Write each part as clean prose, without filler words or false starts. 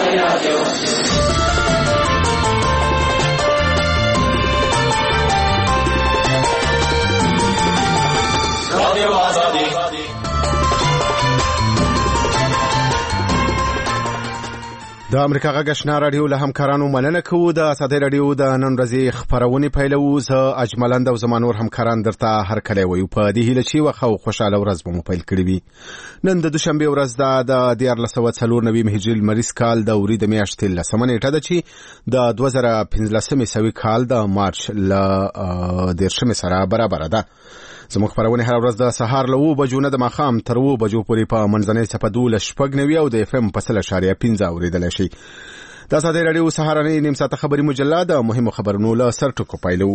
د امریکا غږ آشنا رادیو له همکارانو مننه کوو. د ازادۍ رادیو د نن ورځې خبرونه پیلوو. زه اجملند او زمانور همکاران درته هر کله وایو په دې هیله چې وخت خوشاله ورځ به مو پیل کړی وي. نن د دوشنبه ورځ ده د 1449 هجري لمریز کال د اوري د میاشتې 10 نیټه ده چې د 2015 کال د مارچ ل 10 سره برابر ده. زموږ خبرونه هر ورځ د سهار له 9 بجو نه د ماښام تر 2 بجو پورې په منځنۍ صفحه 12 او د اف ام په 0.15 اوریدل شي. د ازادۍ رادیو سهارنۍ نیم ساعته خبري مجله د مهمو خبرونو له سرټکو پایلو.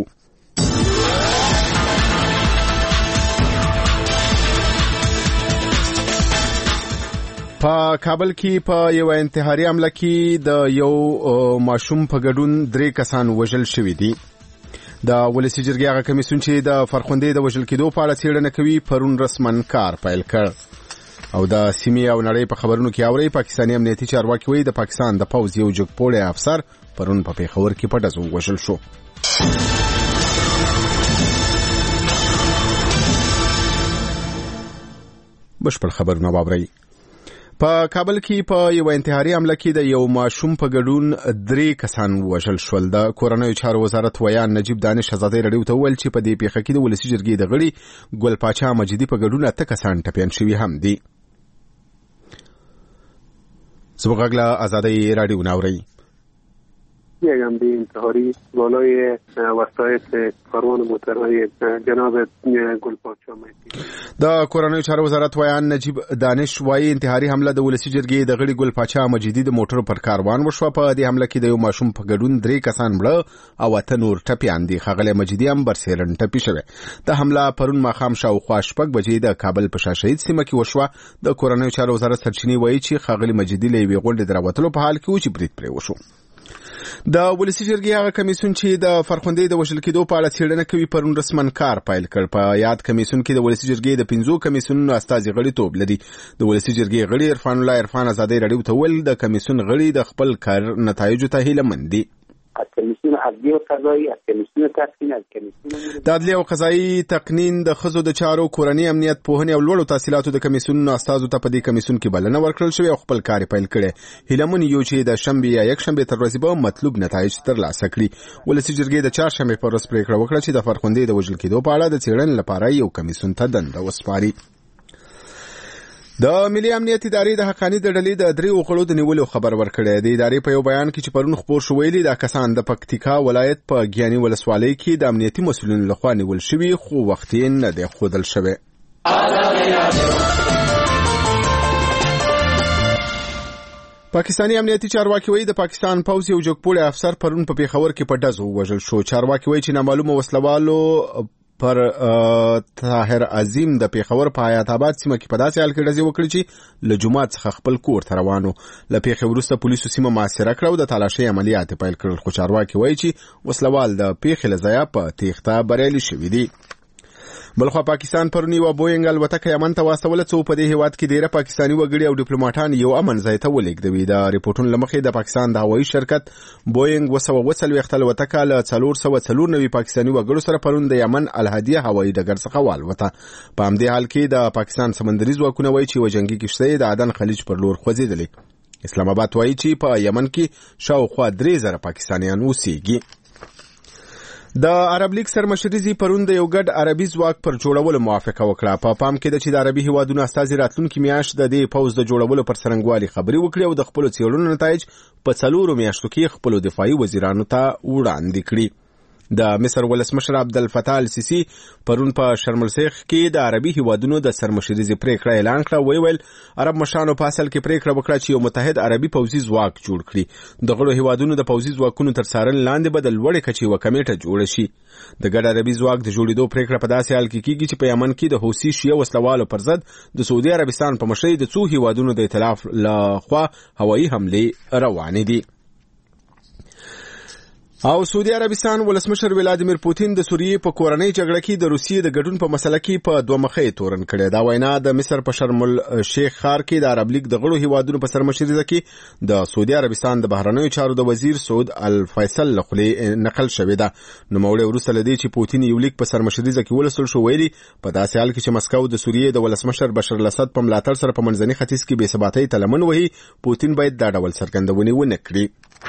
په کابل کې په یو انتحاري حمله کې د یو ماشوم په ګډون 3 کسان وژل شوي دي. د ولسی جرګې هغه کمیسیون چې د فرخندې د وژل کېدو په اړه څېړنه کوي پرون رسمن کار پیل کړ. او د سیمې او نړۍ په خبرونو کې اوري پاکستاني امنیتي چارواکي وایي د پاکستان د پوځ یو جګپوړی افسر پرون په پیښور کې په ډزو وژل شو. بشپړ خبرونه واورئ. په کابل کې په یو انتحاري حمله کې د یو ماشوم په ګډون 3 کسان وژل شول. د کورنیو چارو وزارت ویان نجیب دانش ازادۍ رادیو ته ویل چې په دې پیښه کې د ولسی جرګې د غړي ګل پاچا مجیدي په ګډون 8 کسان ټپیان شوي هم دي. زموږ غږ له ازادۍ رادیو ناوري. یک حمله انتحاری بالای وسایط کاروان موترهای جناب گلپاچا مهدی. د کورنیو چارو وزارت ویان نجیب دانش وايي انتحاري حمله د ولسی جرګې د غړي ګلپاچا مجیدي د موټر پر کاروان وشوه. په دې حمله کې د یو ماشوم په ګډون 3 کسان مړه او 8 نور ټپیان دي. ښاغلی مجیدي هم برسېرن ټپي شوی. د حمله پرون ماښام شاوخوا 6 بجې د کابل په شاهشهید سیمه کې وشوه. د کورنیو چارو وزارت سرچینې وايي چې ښاغلی مجیدي له یوې غونډې د راوتلو په حال کې و چې برید پرې وشو. د ولسی جرګې هغه کمیسیون چې د فرخندې د وژل کېدو په اړه څېړنه کوي پرون رسمن کار پیل کړ. په یاد کمیسیون کې د ولسی جرګې د 5 کمیسیونونو استازي غړیتوب لري. د ولسی جرګې غړي عرفان الله عرفان ازادۍ رادیو ته ویل د کمیسیون غړي د خپل کار نتایجو ته هیله مند دي. کمیسیون عدلیه او قضایي، کمیسیون تقنین، کمیسیون د عدلیه او قضایي تقنین د ښځو د چارو کورنۍ امنیت پوهنې او لوړو تحصیلاتو د کمیسیونونو استازو ته په دې کمیسیون کې بلنه ورکړل شوې او خپل کار پیل کړي. هیلمن یو چې د شنبه یا یک شنبه تر ورځې به مطلوب نتایج ترلاسه کړي. ولسی جرګې د چهارشنبه پر ورځ پریکړه وکړه چې د فرخندې د وژل کېدو په اړه د څېړنې لپاره یو کمیسیون ته دنده وسپاري. د ملي امنیت ادارې د حقاني د ډلې د 3 غړو د نیولو خبر ورکړی. د ادارې په یو بیان کې چې پرون خبر شو ویلي د کسان د پکتیکا ولایت په ګیاني ولسوالۍ کې د امنیتي مسؤلینو لخوا نیول شوي خو وخت یې نه دی ښودل شوی. پاکستاني امنیتي چارواکي وایي د پاکستان پوځ یو جګپوړی افسر پرون په پیښور کې په ډزو وژل شو. چارواکي وایي چې نامعلومه وسلوالو پر طاهر عظیم د پیښور په حیات آباد سیمه کې په داسې حال کې ډزې وکړې چې له جومات څخه خپل کور ته روانو. له پیښې وروسته پولیسو سیمه محاصره کړه او د تالاشۍ عملیات پیل کړل. خو چارواکي وایي چې وسلوال د پیښې له ځایه په تېښته بریالي شوي دي. بلخوا پاکستان پرون یو بوینګ الوتکه یمن ته واستوله څو په دې هیواد کې ډیره پاکستاني وګړي او ډیپلوماټان یو امن ځای ته ولېږدوي. د ریپورتونو له مخې د پاکستان د هوایي شرکت بوینګ 240 الوتکه له 494 پاکستاني وګړو سره پرون د یمن الهدیه هوایي ډګر څخه والوته. په همدې حال کې د پاکستان سمندري ځواکونه وایي چې یوه جنګي کښتۍ د عدن خلیج پر لور خوځېدلې. اسلام آباد وایي چې په یمن کې شاوخوا 3000 پاکستانیان اوسېږي. د عرب لیگ سرمشري پرون د یو ګډ عربي ځواک پر جوړولو موافقه وکړه. په پام کې د چې د عربي هیوادونو استازي راتلونکي میاشت د دې پوځ د جوړولو پر څرنګوالي خبري وکړي او د خپل څېړنو نتایج په 4 میاشتو کې خپل دفاعي وزیرانو ته وړاندې کړي. د مصر ولسمشر عبدالفتاح السیسی پرون په شرم الشیخ کې د عربي هیوادونو د سرمشري پریکړه اعلان کړه. ویل عرب مشرانو په اصل کې پریکړه وکړه چې یو متحد عربي پوځي ځواک جوړ کړي. د غړو هیوادونو د پوځي ځواکونو تر څارنې لاندې به د لوړې کچې یوه کمیټه جوړه شي. د ګډ عربي ځواک د جوړېدو پریکړه په داسې حال کې کیږي چې په یمن کې د حوثي شیعه وسلوالو پر ضد د سعودي عربستان په مشرۍ د څو هیوادونو د ائتلاف لخوا هوایي حملې روانې دي. او سعودي عربستان ولسمشر ولادیمیر پوتین د سوریې په کورنۍ جګړه کې د روسیې د ګډون په مسله کې په دوه مخې تورن کړي. دا وینا د مصر په شرم الشیخ ښار کې د عرب لیگ د غړو هیوادونو په سرمشرۍ کې د سعودي عربستان د بهرنیو چارو د وزیر سعود الفیصل لخوا نقل شوې ده. نو موړ وروسته لدی چې پوتین یو لیک په سرمشرۍ کې ولسل شو ویلي په داسې حال کې چې مسکو د سوریې د ولسمشر بشار الاسد په ملاتړ سره په منځني ختیځ کې بې ثباتۍ تلمن وهي، پوتین باید دا ډول څرګندونې ونه کړي.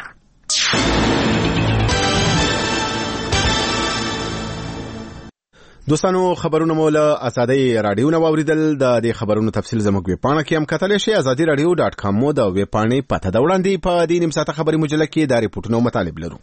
دوستانو خبرونه مو له ازادي رادیو نو اوریدل. د دې خبرونو تفصیل زموږ ویب پاڼه کې هم کتلی شئ. azadiradio.com مو د ویب پاڼې پته دا وړاندې په دې نیم ساعته خبري مجله کې د ریپورتونو مطالب لرو.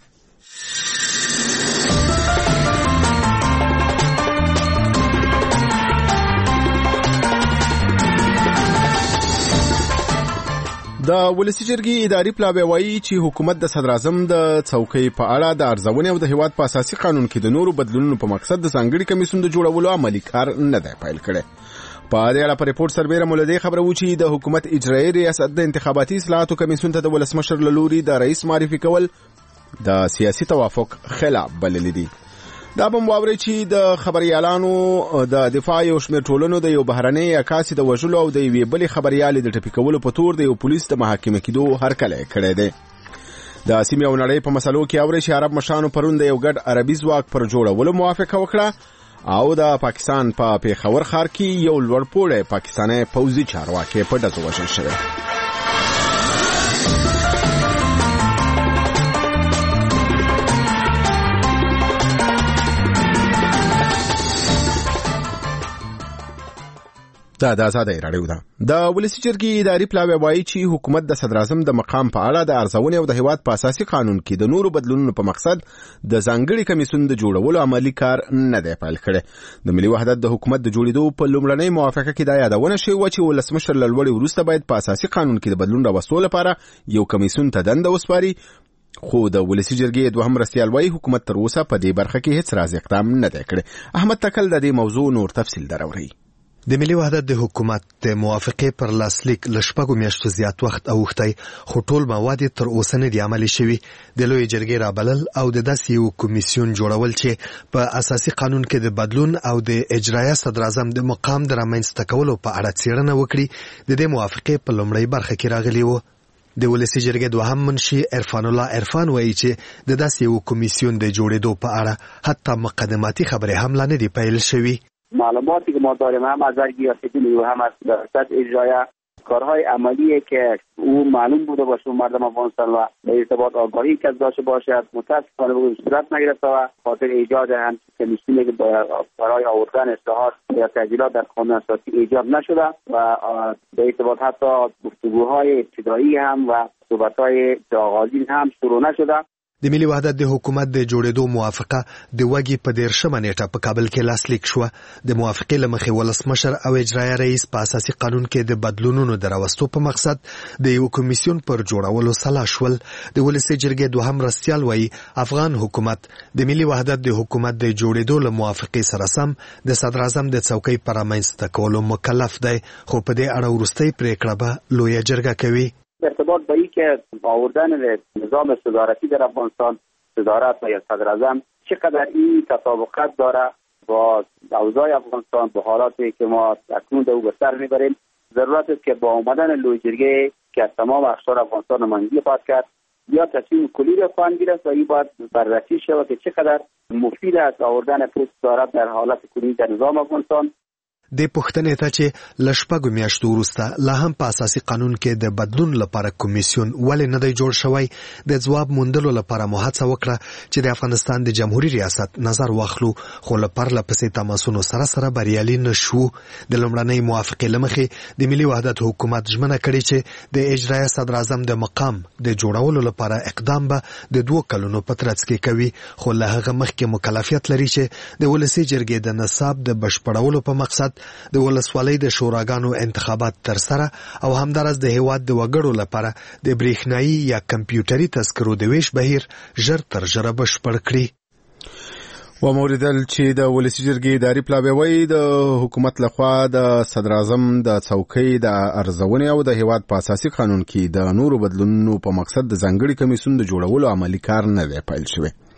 د ولسی جرګې اداري پلاوی وایي چې حکومت د صدر اعظم د څوکۍ په اړه د ارزونې او د هیواد په اساسي قانون کې د نورو بدلونونو په مقصد د ځانګړي کمیسیون د جوړولو عملي کار نه دی پیل کړی. په دې اړه په ریپورت سربیره مولدي خبره و چې د حکومت اجرایي ریاست د انتخاباتي اصلاحاتو کمیسیون ته د ولسمشر لوري د رئیس معرفي کول د سیاسي توافق خلاف بللی دي. دا بم واوري چې د خبريالانو د دفاع یو شمېر ټولنو د یو بهرنۍ عکاسي د وژلو او د یوې بلې خبريالې د ټپي کولو په تور د یو پولیس د محاکمه کېدو هرکلی کړی دی. د سیمې او نړۍ په مسلو کې اوري چې عرب مشرانو پرون د یو ګډ عربي ځواک پر جوړولو موافقه وکړه او د پاکستان په پیښور ښار کې یو لوړپوړی پاکستاني پوځي چارواکي په ډزو وژل شوی. دا د ازادي رادیو ده. د ولسی جرګې اداري پلاوی وایي چې حکومت د صدر اعظم د مقام په اړه د ارزونې او د هیواد په اساسي قانون کې د نورو بدلونونو په مقصد د ځانګړي کمیسیون د جوړولو عملي کار نه دی پیل کړی. د ملي وحدت د حکومت د جوړېدو په لومړنۍ موافقه کې دا یادونه شوې وه چې ولسمشر له لوړې وروسته باید په اساسي قانون کې د بدلون راوستلو لپاره یو کمیسیون ته دنده وسپاري، خو د ولسی جرګې دوهم مرستیال وایي حکومت تر اوسه په دې برخه کې هیڅ راز اقدام نه دی کړی. احمد تکل د دې موضوع نور تفصیل دراوري. د ملي وحدت د حکومت د موافقې پر لاسلیک لشپږو میاشتو زیات وخت اوښتی، خو ټول مواد تر اوسه نه دي عملي شوي. د لوی جرګې رابلل او د داسې یو کمیسیون جوړول چې په اساسي قانون کې د بدلون او د اجرایه صدر اعظم د مقام د رامنځته کولو په اړه څېړنه وکړي د دې موافقې په لومړۍ برخه کې راغلي وو. د ولسی جرګې دوهم منشي عرفان الله عرفان وایي چې د داسې یو کمیسیون د جوړېدو په اړه حتی مقدماتي خبرې هم لا نه دي پیل شوي. معلوماتی که ما داریم هم از ریاست‌جمهوری و هم از ریاست اجرایه کارهای عملیه که او معلوم بوده باشه مردم افغانستان و به ارتباط آگاهی که داشته باشد متاسفانه به صورت نگرفته و خاطر ایجاد هم کمیسیونی که برای آوردن اصلاحات یا تعدیلات در قانون اساسی ایجاد نشده و به ارتباط حتی گفتگوهای ابتدایی هم و صحبت‌های آغازین هم شروع نشده. د ملي وحدت د حکومت د جوړېدو موافقه د وګي په 13 نیټه په کابل کې لاسلیک شو. د موافقې لمخې ولسمشر او اجرایه رئیس په اساسي قانون کې د بدلونونو دراوستو په مقصد د یو کمیسیون پر جوړولو سلا شول. د ولسی جرګې دوهم مرستیال وایي افغان حکومت د ملي وحدت د حکومت د جوړېدو له موافقې سره سم د صدر اعظم د څوکۍ پر رامنځته کولو مکلف دی، خو په دې اړه وروستۍ پریکړه به لویه جرګه کوي. ارتباط با این که آوردن نظام صدارتی در افغانستان صدارت و یا صدر اعظم چقدر این تطابقت داره با اوضاع افغانستان، با حالاتی که ما اکنون در او به سر میبریم، ضرورت است که با آمدن لوی جرگه که از تمام اقشار افغانستان نمایندگی خواهد کرد یا تصمیم کلی را خواهند گرفت و این باید بررسی شود که چقدر مفید است آوردن پست صدارت در حالت کنونی در نظام افغانستان. د پښتنې ته چې لشپږو میاشتو وروسته لا هم په اساسي قانون کې د بدلون لپاره کمیسیون ولې نه دی جوړ شوی، د ځواب موندلو لپاره مو هڅه وکړه چې د افغانستان د جمهوریت ریاست نظر واخلو، خو له پرله پسې تماسونو سره سره بریالي نشو. د لومړنۍ موافقې لمخې د ملي وحدت حکومت ژمنه کړې چې د اجرایه صدر اعظم د مقام د جوړولو لپاره اقدام به د 2 کلونو په ترڅ کې کوي، خو له هغه مخکې مکلفیت لري چې د ولسی جرګې د نصاب د بشپړولو په مقصد د ولسوالۍ د شوراګانو انتخابات ترسره او همدارس د هیواد د وګړو لپاره د بریښنایي یا کمپیوټري تذکرو د ویش بهیر ژر تر ژره بشپړ کړي. و موریدل چې د ولسی جرګې اداري پلاوی وایي د حکومت لخوا د صدر اعظم د څوکۍ د ارزونې او د هیواد په اساسي قانون کې د نورو بدلونونو په مقصد د ځانګړي کمیسیون د جوړولو عملي کار نه دی پیل شوی.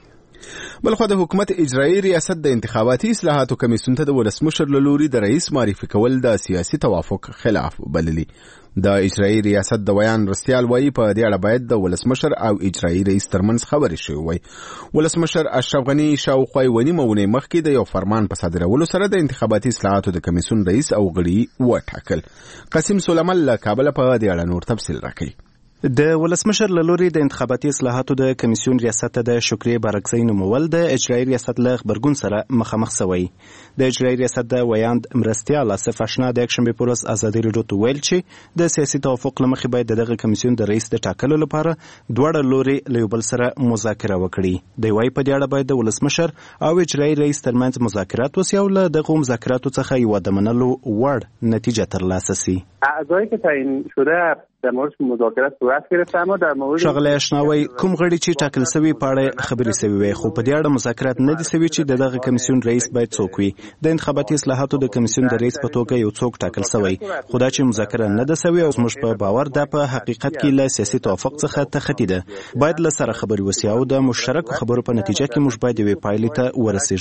بلخو د حکومت اجرایي ریاست د انتخاباتي اصلاحاتو کمیسیون ته د ولسمشر له لوري د رئیس معرفي کول د سیاسي توافق خلاف بللي. د اجرایي ریاست د ویان رستیال وایي په دې اړه باید د ولسمشر او اجرایي رئیس ترمنځ خبرې شوې وي. ولسمشر اشرف غني شاوخوا ونیمه اونۍ مخکې د یو فرمان په صادرولو سره د انتخاباتي اصلاحاتو د کمیسیون رئیس او غړي وټاکل. قاسم سلیمان له کابل په دې اړه نور تفصیل راکړي. د ولسمشر له لوري د انتخاباتي اصلاحاتو د کمیسیون ریاست ته د شکریه بارکزی نومول د اجرایي ریاست له خبرګون سره مخامخ شوی. د اجرایي ریاست د ویاند مرستیال آصف اشنا د یکشنبه په ورځ ازادي راډیو ته ویل چې د سیاسي توافق لمخې باید دغه کمیسیون د رئیس د ټاکلو لپاره دواړه لوري له یو بل سره مذاکره وکړي. د وايي په دې اړه باید د ولسمشر او اجرایي رئیس ترمنځ مذاکرات وشي او له دغه مذاکراتو څخه یو د منلو وړ نتیجه ترلاسه شي. اعضایی که تعیین شده در مورد مذاکرات صورت گرفته، اما در مورد شغله اشناوی کوم غړي چې ټاکل شوی په اړه خبرې شوی وي، خو په دې اړه مذاکرات نه دي شوی چې دغه کمیسیون رئیس باید څوک وي. د انتخاباتي اصلاحاتو د کمیسیون د رئیس په توګه یو څوک ټاکل شوی، خو دا چې مذاکره نه ده شوی او موږ په باور ده په حقیقت کې له سیاسي توافق څخه تخطی ده. باید له سره خبرې وشي او د مشترکو خبرو په نتیجه کې موږ باید یوې پایلې ته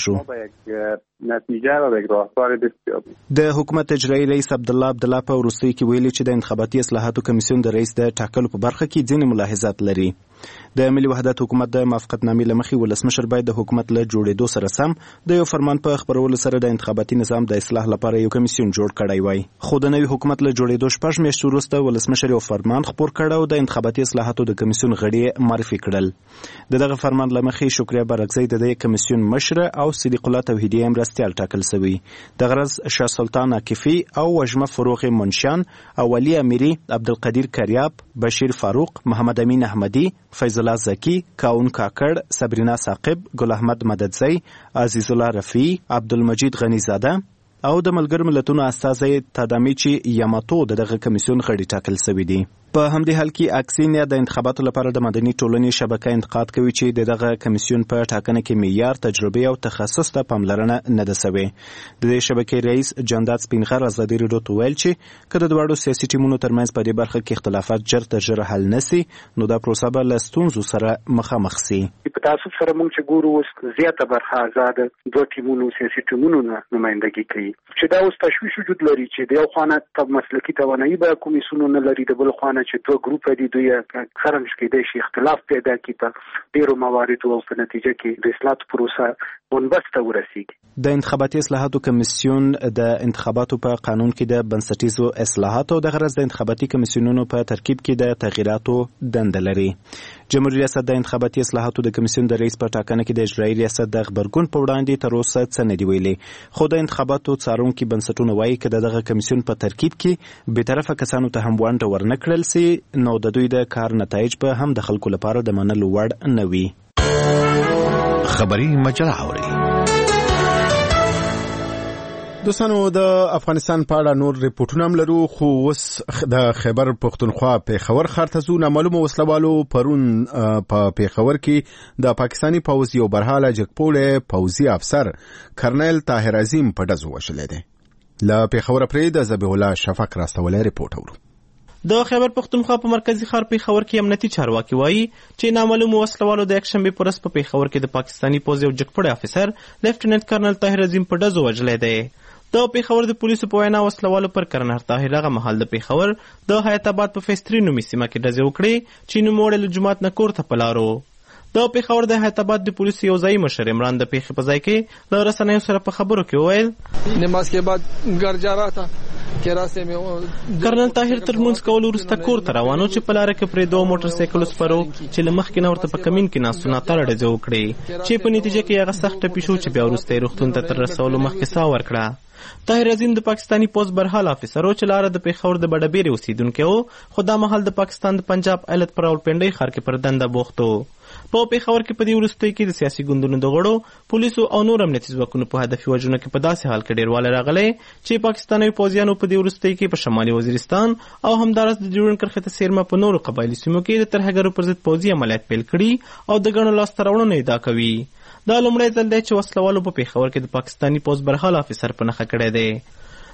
ورسیږو. نتیجه و یک راهکار دستیابی. د حکومت اجرایي رئیس عبدالله په وروستۍ کې ویلي چې د انتخاباتي اصلاحاتو کمیسیون د رئیس د ټاکلو په برخه کې ځینې ملاحظات لري. د ملي وحدت حکومت د موافقتنامې له مخې ولسمشر باید د حکومت له جوړېدو سره سم د یو فرمان په خبرولو سره د انتخاباتي نظام د اصلاح لپاره یو کمیسیون جوړ کړی وای. خو د نوي حکومت له جوړېدو 6 میاشتې وروسته ولسمشر یو فرمان خپور کړ او د انتخاباتي اصلاحاتو د کمیسیون غړي معرفي کړل. دغه فرمان له مخې شکریه بارکزی د کمیسیون مشر او صدیق الله توحیدی مرستیال ټاکل شوی. د غرض شاه سلطان عاکفی او وجمه فروغ منشان او ولی امیری، عبدالقدیر کریاب، بشیر فاروق، محمد امین احمدی، فیض الله زکی، کاون کاکړ، صبرینا ثاقب، ګل احمد مددزی، عزیز الله رفیعی، عبدالمجید غنی زاده او د ملګرو ملتونو استازی تادامیچی یاماتو دغه کمیسیون غړي ټاکل شوی دي. په همدې حال کې اکسینیا د انتخاباتو لپاره د مدني ټولنې شبکه انتقاد کوي چې دغه کمیسیون په ټاکنه کې معیار، تجربه او تخصص ته پاملرنه نه ده شوې. د دې شبکې رئیس جانداد سپینغر ازادي راډیو ته ویل چې که د دواړو سیاسي ټیمونو ترمنځ په دې برخه کې اختلافات ژر تر ژره حل نشي نو دا پروسه به له ستونزو سره مخامخ شي. په تاسو سره موږ چې ګورو اوس زیاته برخه آزاده دوه ټیمونو سیاسي ټیمونو نمایندګي کوي چې دا اوس تشویش وجود لري چې د یو خانه ته مسلکي توانایي به کمیسیون نه لري، د بل خانه چې دوه ګروپ دي دوی خرمش کېدای شي اختلاف پیدا کړي په ډیرو مواردو او په نتیجه کې د اصلاحاتو پروسه بنبسته ورسیږي. د انتخاباتي اصلاحاتو کمیسیون د انتخاباتو په قانون کې د بنسټیزو اصلاحاتو د غرض د انتخاباتي کمیسیونونو په ترکیب کې د تغییراتو دنده لري. جمهوریت ریاست د انتخاباتي اصلاحاتو د کمیسیون د رئیس په ټاکنه کې د اجرایي ریاست د خبرګون په وړاندې تر اوسه څه نه دی ویلي، خو د انتخاباتو څارونکي بنسټونه وایي چې دغه کمیسیون په ترکیب کې به طرفه کسانو ته هم ونډه ورنه کړل سي نو د دوی د کار نتایج به هم د خلکو لپاره د منلو وړ نه وي. خبری مجله اوري. دوستانو د افغانستان په اړه نور ریپورتونه هم لرو، خو اوس د خیبر پښتونخوا پیښور ښار ته ځو. نامعلومه وسلوالو پرون په پیښور کې د پاکستاني پوځ یو برحاله جګپوړی پوځي افسر کرنیل طاهر عظیم په ډزو وشلی دی. له پیښور پرې د ذبیح الله شفق راستولی ریپورت اورو. د خیبر پښتونخوا په مرکزی ښار پیښور کې امنیتي چارواکي وایي چې نامعلومو وسلوالو د یکشنبې په ورځ په پیښور کې د پاکستاني پوځ یو جګپوړی افیسر لیفټیننټ کرنل طاهر عظیم په ډزو وژلی دی. د پیښور د پولیسو په وینا وسلوالو پر کرنل طاهر هغه مهال د پیښور د حیات آباد په فیس 3 نومي سیمه کې ډزې وکړې چې نوموړی له جومات نه کور ته په لارو. د پیښور د حیات آباد د پولیسو یو ځایي مشر عمران د پیښې په ځای کې له رسنیو سره په خبرو کې وویل نماز کے بعد گھر جا رہا تھا کہ راستے میں کرنل طاهر تر مونځ کولو وروسته کور ته روانو چې په لاره کې پرې 2 موټر سایکل سپرو چې له مخکې نه ورته په کمین کې ناستو ناتاره ډزې وکړې چې په نتیجه کې هغه سخت ټپي شو چې بیا وروسته یې روغتون ته تر رسولو مخکې ساه ورکړه. طاهر عظیم د پاکستاني پوځ برحال افیسر و چې لاره د پیښور د بډبیرې اوسیدونکی و، خو دا مهال د پاکستان د پنجاب ایالت په راولپنډۍ ښار کې پر دنده بوخت و. په پیښور کې په دې وروستیو کې د سیاسي ګوندونو د غړو، پولیسو او نور امنیتي ځواکونو په هدفي وژنو کې په داسې حال کې ډېروالی راغلی چې پاکستاني پوځیانو په دې وروستیو کې په شمالي وزیرستان او همداراز د ډیورنډ کرښې ته څیرمه په نورو قبایلي سیمو کې د ترهګرو پر ضد پوځي عملیات پیل کړي او د ګڼو لاسته راوړنو ادعا کوي. دا لومړی ځل دی چې وسلوالو په پیښور کې د پاکستاني پوځ برحال افیسر په نښه کړی دی.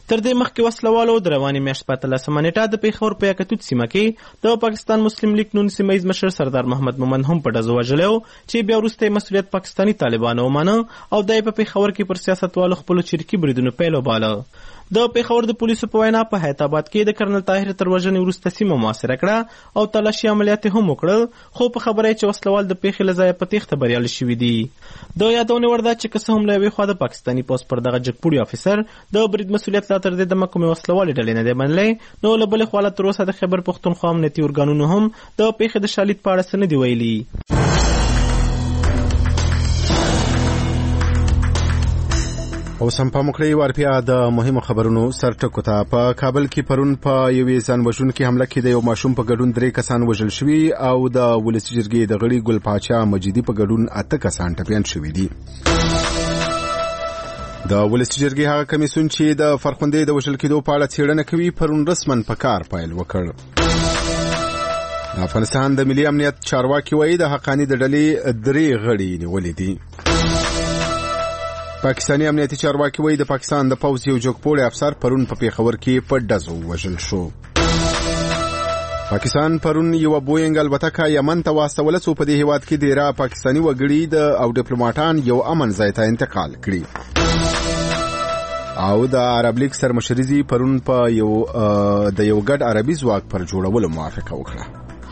تر دې مخکې وسلوالو د روانې میاشت په 18 نیټه د پیښور په یکتوت سیمه کې د پاکستان مسلم لیگ نون سیمه ییز مشر سردار محمد مومن هم په ډزو وژلی و چې بیا وروسته مسؤلیت پاکستاني طالبانو ومانه او دا یې په پیښور کې پر سیاستوالو خپلو چریکي بریدونو پیل وباله. د پیښور د پولیسو په وینا په حیات آباد کې د کرنل طاهر تر وژنې وروسته سیمه محاصره کړه او تلاشي عملیات هم وکړل، خو په خبره چې وسلوال د پیښې له ځایه په تېښته بریالي شوي دي. د یادونې وړ ده چې که څه هم له یوې خوا د پاکستاني پوځ پر دغه جګپوړي افیسر د برید مسؤلیت لا تر دې دمه کومې وسلوالې ډلې نه دی منلی، نو له بلې خوا له تر اوسه د خیبر پښتونخوا امنیتي ارګانونو هم د پیښې د شالید په اړه څه نه دي ویلي. اوس هم پام وکړئ وارپیا د مهمو خبرونو سرټکو ته. په کابل کې پرون په یوې ځان وژونکې حمله کې د یو ماشوم په ګډون 3 کسان وژل شوي او د ولسي جرګې د غړي ګل پاچا مجیدي په ګډون 8 کسان ټپیان شوي دي. د ولسي جرګې هغه کمیسیون چې د فرخندې د وژل کېدو په اړه څېړنه کوي پرون رسماً په کار پیل وکړ. افغانستان د ملي امنیت چارواکي وایي د حقاني د ډلې 3 غړي نیولي دي. پاکستاني امنیتي چارواکي وایي د پاکستان د پوځ یو جوګپوړی افسر پرون په پیښور کې په ډزو وژل شو. پاکستان پرون یو بوینګ الوتکه یمن ته واستوله څو په دې هیواد کې ډیره پاکستاني وګړي او ډیپلوماټان یو امن ځای ته انتقال کړي. او د عرب لیگ سرمشري پرون په یو ګډ عربي ځواک پر جوړولو موافقه وکړه.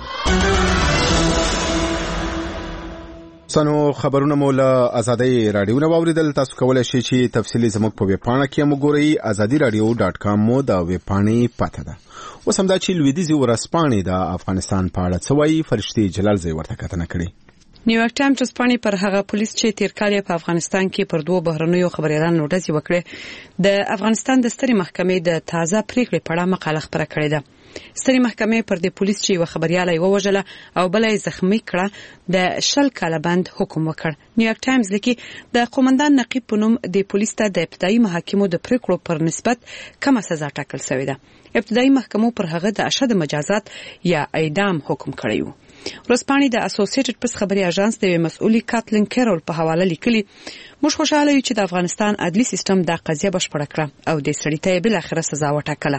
سنو خبرونه مو له ازادي رادیو نه واوریدل. تاسو کولای شئ چې تفصیلی زموږ په ویب پاڼه کې وګورئ. azadiradio.com مو د ویب پاڼې پته ده. اوس هم دا چې لویدیځي ورځپاڼې د افغانستان په اړه څه وایي، فرشتي جلال زی ورته کتنه کړې. نیویارک ټایمز ورځپاڼې پر هغه پولیس چې تیر کال په افغانستان کې پر 2 بهرنیو خبريالانو ډزې وکړې د افغانستان د سترې محکمې د تازه پریکړې په اړه مقاله خپره کړې ده. سترې محکمې پر دې پولیس چې یو خبرياله یې ووژله او بل یې زخمی کړه د 10 کاله بند حکم وکړ. نیویارک ټایمز لیکي د قومندان نقیب په نوم د پولیس ته د ابتدایي محاکمو د پریکړو پر نسبت کمه سزا ټاکل شوې ده. ابتدایي محکمو پر هغه د اشد مجازات یا اعدام حکم کړی و. ورځپاڼې د اسوسییټډ پریس خبري اژانس د مسؤلي کاتلین کیرول په حواله لیکلي موږ خوشاله یو چې د افغانستان عدلي سیستم د قضیه بشپړه کړه او د سړی ته بل اخره سزا وټاکله.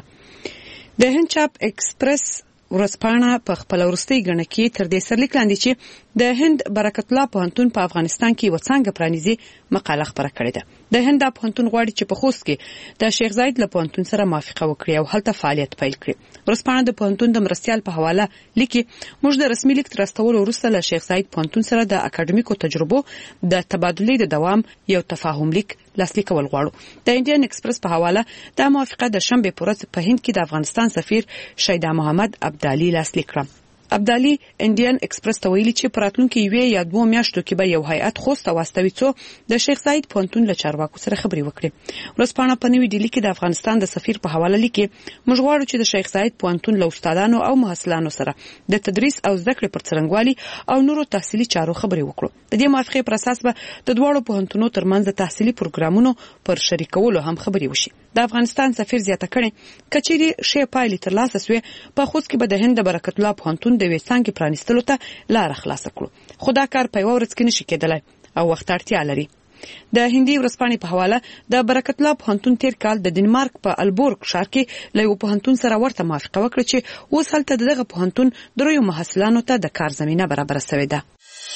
د هند چاپ ایکسپریس ورځپاڼه په خپل ورستۍ غنډه کې تر دې سرلیک لاندې چې د هند برکت الله پوهنتون په افغانستان کې وڅنګه پرانیزي مقاله خبره کړې ده. د هند پوهنتون غواړي چې په خوست کې د شیخ زاید له پوهنتون سره موافقه وکړي او هلته فعالیت پیل کړي. ورځپاڼه د پوهنتون د مرستيال په حواله لیکي موږ د رسمي لیک تر استولو وروسته له شیخ زاید پوهنتون سره د اکاډمیکو تجربو د تبادلې د دوام یو تفاهم لیک لاسلیک کول غواړو. د انډین ایکسپریس په حواله د موافقه د شنبه پر ورځ په هند کې د افغانستان سفیر شیدا محمد عبدالي لاسلیک کړ. عبدالي انډین ایکسپریس ته ویلي چې پراتلونکو یوې یا 2 میاشتو کې به یو هیئت خوست واستوي څو د شیخ زاید پوهنتون له چارواکو سره خبرې وکړي. ورځپاڼه په نوې ډیلي کې د افغانستان د سفیر په حواله لیکي موږ غواړو چې د شیخ زاید پوهنتون له استادانو او محصلانو سره د تدریس او زده کړې پر څرنګوالي او نورو تحصیلي چارو خبرې وکړو. د دې موافقې پر اساس به د دوړو پوهنتونونو ترمنځ د تحصیلي پروګرامونو پر شریکولو هم خبرې وشي. د افغانستان سفیر زیاته کړي کچېری شی پایلې ترلاسه شوې په خوست کې به د هند برکت الله پوهنتون د وېستانګي پرانیستلو ته لار خلاص کړو. خدا کار په ورځ کې نشي کېدلای او وخت اړتیا لري. د هندي ورځپاڼې په حواله د برکت الله پوهنتون تیر کال د ډنمارک په البورګ ښار کې له یو پوهنتون سره ورته موافقه وکړه چې اوس هلته دغه پوهنتون دریو محصلانو ته د کار زمينه برابر شوې ده.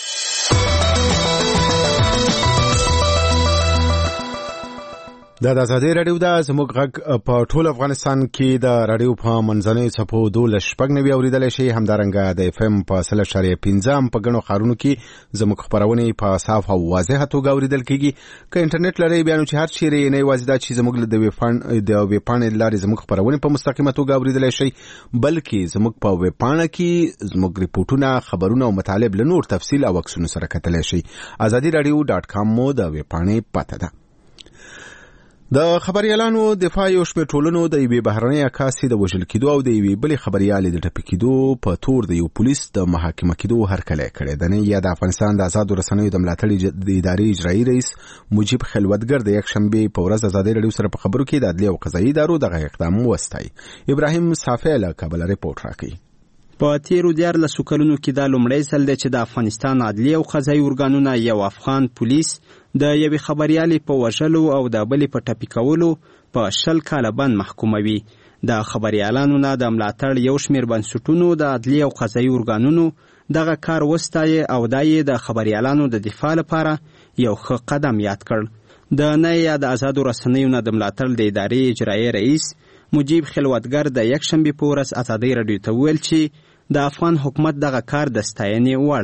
د ازادي رادیو د زموږ غږ په ټول افغانستان کې د رادیو په منځنۍ صفو 2.9 اوریدل شي، همدارنګه د اف ام په 0.15 په غنو خارونو کې زموږ خبرونه په صاف او واضح توګه اوریدل کیږي. که انټرنیټ لري بیا نو چې هر چیرې نه وازي دا چې زموږ د ویب پاڼې لاري زموږ خبرونه په مستقیمه توګه اوریدل شي، بلکې زموږ په ویب پاڼه کې زموږ ریپورتونه، خبرونه او مطالب له نور تفصیل او عکسونو سره کتلی شي. azadiradio.com مو د ویب پاڼې پته ده. د خبريالانو دفاع یو شمېر ټولنو د یوې بهرنۍ عکاسې د وژل کېدو او د یوې بلې خبريالې د ټپي کېدو په تور د یو پولیس د محاکمه کېدو هرکلی کړی دی. یا د افغانستان د آزادو رسنیو د ملاتړ د ادارې اجرایي رئیس مجیب خلوتګر د یکشنبې په ورځ ازادي رادیو سره په خبرو کې د عدلي او قضایي ادارو دغه اقدام وستایي. ابراهیم صافی له کابل ریپورت راکوي. په تیرو 14 کلونو کې دا لومړی ځل دی چې د افغانستان عدلي او قضایي ارګانونه یو افغان پولیس د یوې خبریالې په وژلو او د بلې په ټپي کولو په 20 کاله بند محکوموي. د خبریالانو نه د ملاتړ یو شمېر بنسټونو د عدلي او قضایي ارګانونو دغه کار وستایه او دا یې د خبریالانو د دفاع لپاره یو ښه قدم یاد کړ. د نه یا د آزادو رسنیو نه د ملاتړ د ادارې اجرایي رئیس مجیب خلوتګر د یکشنبې په ورځ ازادۍ راډیو ته وویل چې د افغان حکومت دغه کار د ستاینې وړ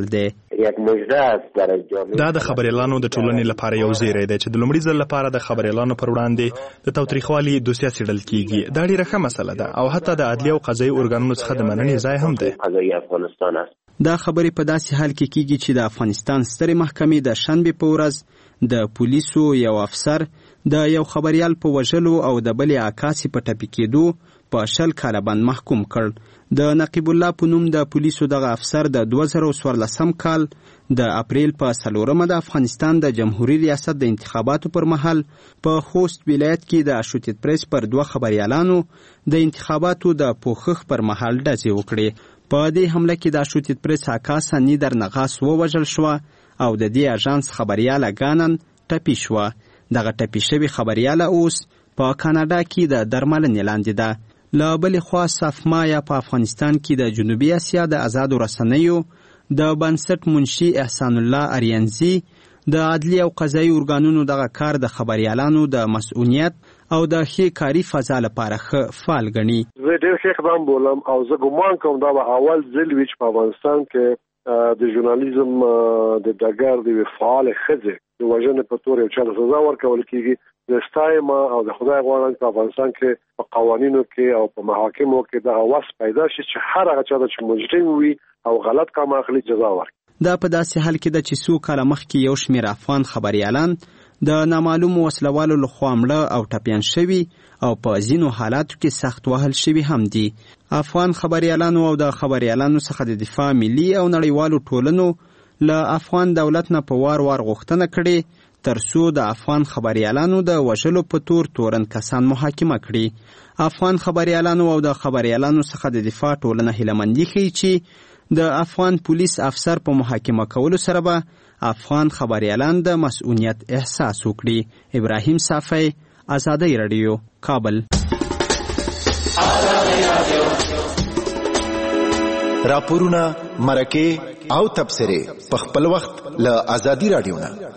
دی. دا د خبریالانو د ټولنې لپاره یو زیری دی چې د لومړي ځل لپاره د خبریالانو پر وړاندې د تاوتریخوالي دوسیه څېړل کیږي. دا ډیره ښه مسله ده او حتی د عدلي او قضایي ارګانونو څخه د مننې ځای هم دی. دا خبرې په داسې حال کې کیږي چې د افغانستان سترې محکمې د شنبې په ورځ د پولیسو یو افسر د یو خبریال په وژلو او د بلې عکاسې په ټپي کېدو په 20 کاله بند محکوم کړ. د نقیب الله په نوم د پولیسو دغه افسر د 2014 کال د اپریل په 4 د افغانستان د جمهوریت ریاست د انتخاباتو پر مهال په خوست ولایت کې د اشوتیت پریس پر 2 خبریالانو د انتخاباتو د پوښښ پر مهال ډزې وکړې. په دې حمله کې د اشوتیت پریس عکاسه نیدر نغاس ووژل شوه او د دې اژانس خبریاله ګانن ټپي شوه. دغه ټپي شوې خبریاله اوس په کاناډا کې د درملنې لاندې ده. له بلې خوا صفمایا په افغانستان کې د جنوبي اسیا د آزادو رسنیو د بنسټ منشي احسان الله اریانزي د عدلي او قضایي ارګانونو دغه کار د خبریالانو د مسؤلیت او د ښې کاري فضا لپاره ښه فعال ګڼي. زه ډېر ښه اقدام بولم او زه ګمان کوم دا به اول ځل وي چې په افغانستان کې د ژورنالیزم د ډګر د یوې فعالې ښځې د وژنې په تور یو چا ته سزا ورکول کېږي. د ستایم او د خدای غواړم چې په افغانستان کې په قوانینو کې او په محاکمو کې دغه وس پیدا شي چې هر هغه چا چې مجرم وي او غلط کار اخلي جزا ورکړي. دا په داسې حال کې ده چې څو کاله مخکې یو شمېر افغان خبریالان د نامعلومو وسلوالو لخوا مړه او ټپیان شوي او په ځینو حالاتو کې سخت وهل شوي هم دي. افغان خبریالانو او د خبریالانو څخه د دفاع ملي او نړیوالو ټولنو له افغان دولت نه په وار وار غوښتنه کړې ترڅو د افغان خبریالانو د وژلو په تور تورن کسان محاکمه کړي. افغان خبریالانو او د خبریالانو څخه د دفاع ټولنه هیلهمندي ښیي چې د افغان پولیس افسر په محاکمه کولو سره به افغان خبریالان د مسؤلیت احساس وکړي. ابراهیم صافی، ازادۍ راډیو، کابل. راپورونه، مرکې او تبصرې په خپل وخت له ازادۍ راډیو نه.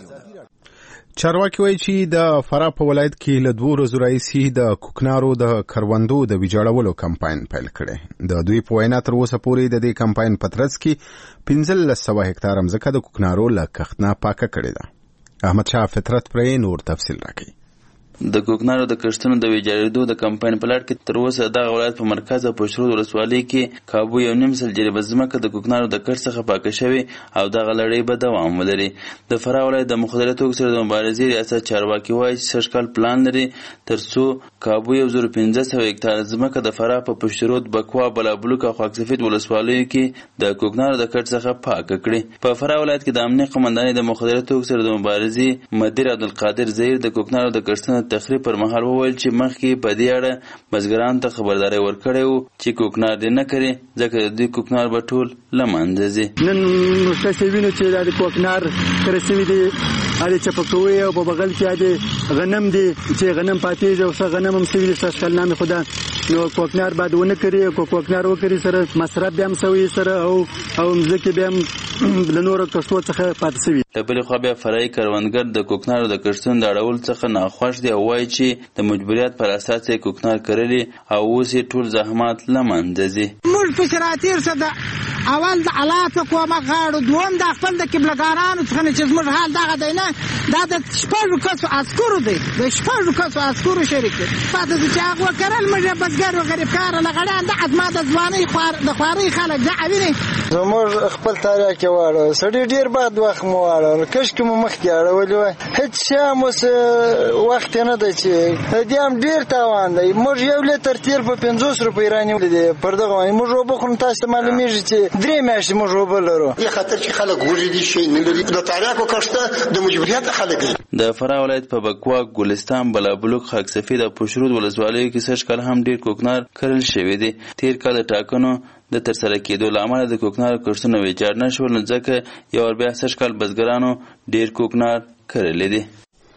چارواکي وایي چې د فراه په ولایت کې له 2 ورځو راهیسې د کوکنارو د کروندو د ویجاړولو کمپاین پیل کړی. د دوی په وینا تر اوسه پورې د دې کمپاین په ترڅ کې 1500 هکتار ځمکه د کوکنارو له کښت نه پاکه کړې ده. احمد شاه فطرت پرې نور تفصیل راکوي. د کوکنارو د کښتونو د ویجاړېدو د کمپاین په لړ کې تر اوسه دغه ولایت په مرکز او پشترود ولسوالۍ کې کابو 1.5 سل جریبه ځمکه د کوکنارو د کښت څخه پاکه شوې او دغه لړۍ به دوام ولري. د فراه ولایت د مخدره توکو سره د مبارزې ریاست چارواکي وایي چې 6 کال پلان لري ترڅو کابو 1500 هکتار ځمکه د فراه په پشترود، بکوا، بلابلوک او خاکسفید ولسوالیو کې د کوکنارو د کښت څخه پاکه کړي. په فراه ولایت کې د امنیه قومندانۍ د مخدره توکو سره د مبارزې مدیر عبدالقادر زهیر د کوکنارو د کښتونو تخریب پر مهال وویل چې مخکې په دې اړه بزګرانو ته خبرداری ورکړی و چې کوکنار دې نه کري ځکه د دوی کوکنار به ټول له منځه ځي. نن موږ تاسې وینو چې د کوکنار کرل شوي دي، د چپکوي او په بغل کې د غنم دي چې غنم پاتې دي او څه غنم هم شوي دي. سږ نامې خو ده نو کوکنار باید ونه کړي. کوکنار وکړي سره مصرف بیا هم شوي سره او مځکې بیا هم له نورو کښتو څخه پاتې شوي. د بلې خوا بیا فرعي کروندګر د کوکنارو د کښتونو د اړولو څخه ناخوښ دی او وایي چې د مجبوریت پر اساس یې کوکنار کرلي او اوس یې ټول زحمات له منځه ځي. موږ پسې راتېر شه د اول د حالاتو کومه غاړو، دویم د خپل د قبلګانانو څخه نه چې زموږ حال دغه دی نه، دا د 6 کسو عسکرو دی، د 6 کسو عسکرو شریک دی. پاتې چې هغه وکړل موږ بزګر او غریبکار لغړان د ازما د ځوانۍ د خوارۍ خلک دا ویني. زموږ خپل تاریخ کې واړو سړي ډیر باد وخت مو واړو کښ کوم مخ کې اړولې وای هیڅ شام اوس وخت نه دی چې دې هم ډیر تاوان دی. موږ 1 لیتر تیل په 500 روپۍ رانیولې دی پر دغه موږ اوبه خو تاسو معلومیږي چې 3 میاشتې موږ اوبه لرو. یا خاطر چې خلک وږي دي شي نه لري د تاریخو کښته د مجبوریت خلک دي. د فراه ولایت په بکوا، ګلستان، بلابلوک، خاک سفید او پشرود ولسوالیو کې سږ کال هم ډیر کوکنار کرل شوی دی. تیر کال د ټاکنو د ترسره کېدو له امله د کوکنارو کښتونه ویجاړ نه شول، نو ځکه یو بیا سږ کال بزګرانو ډیر کوکنار کرلی دی.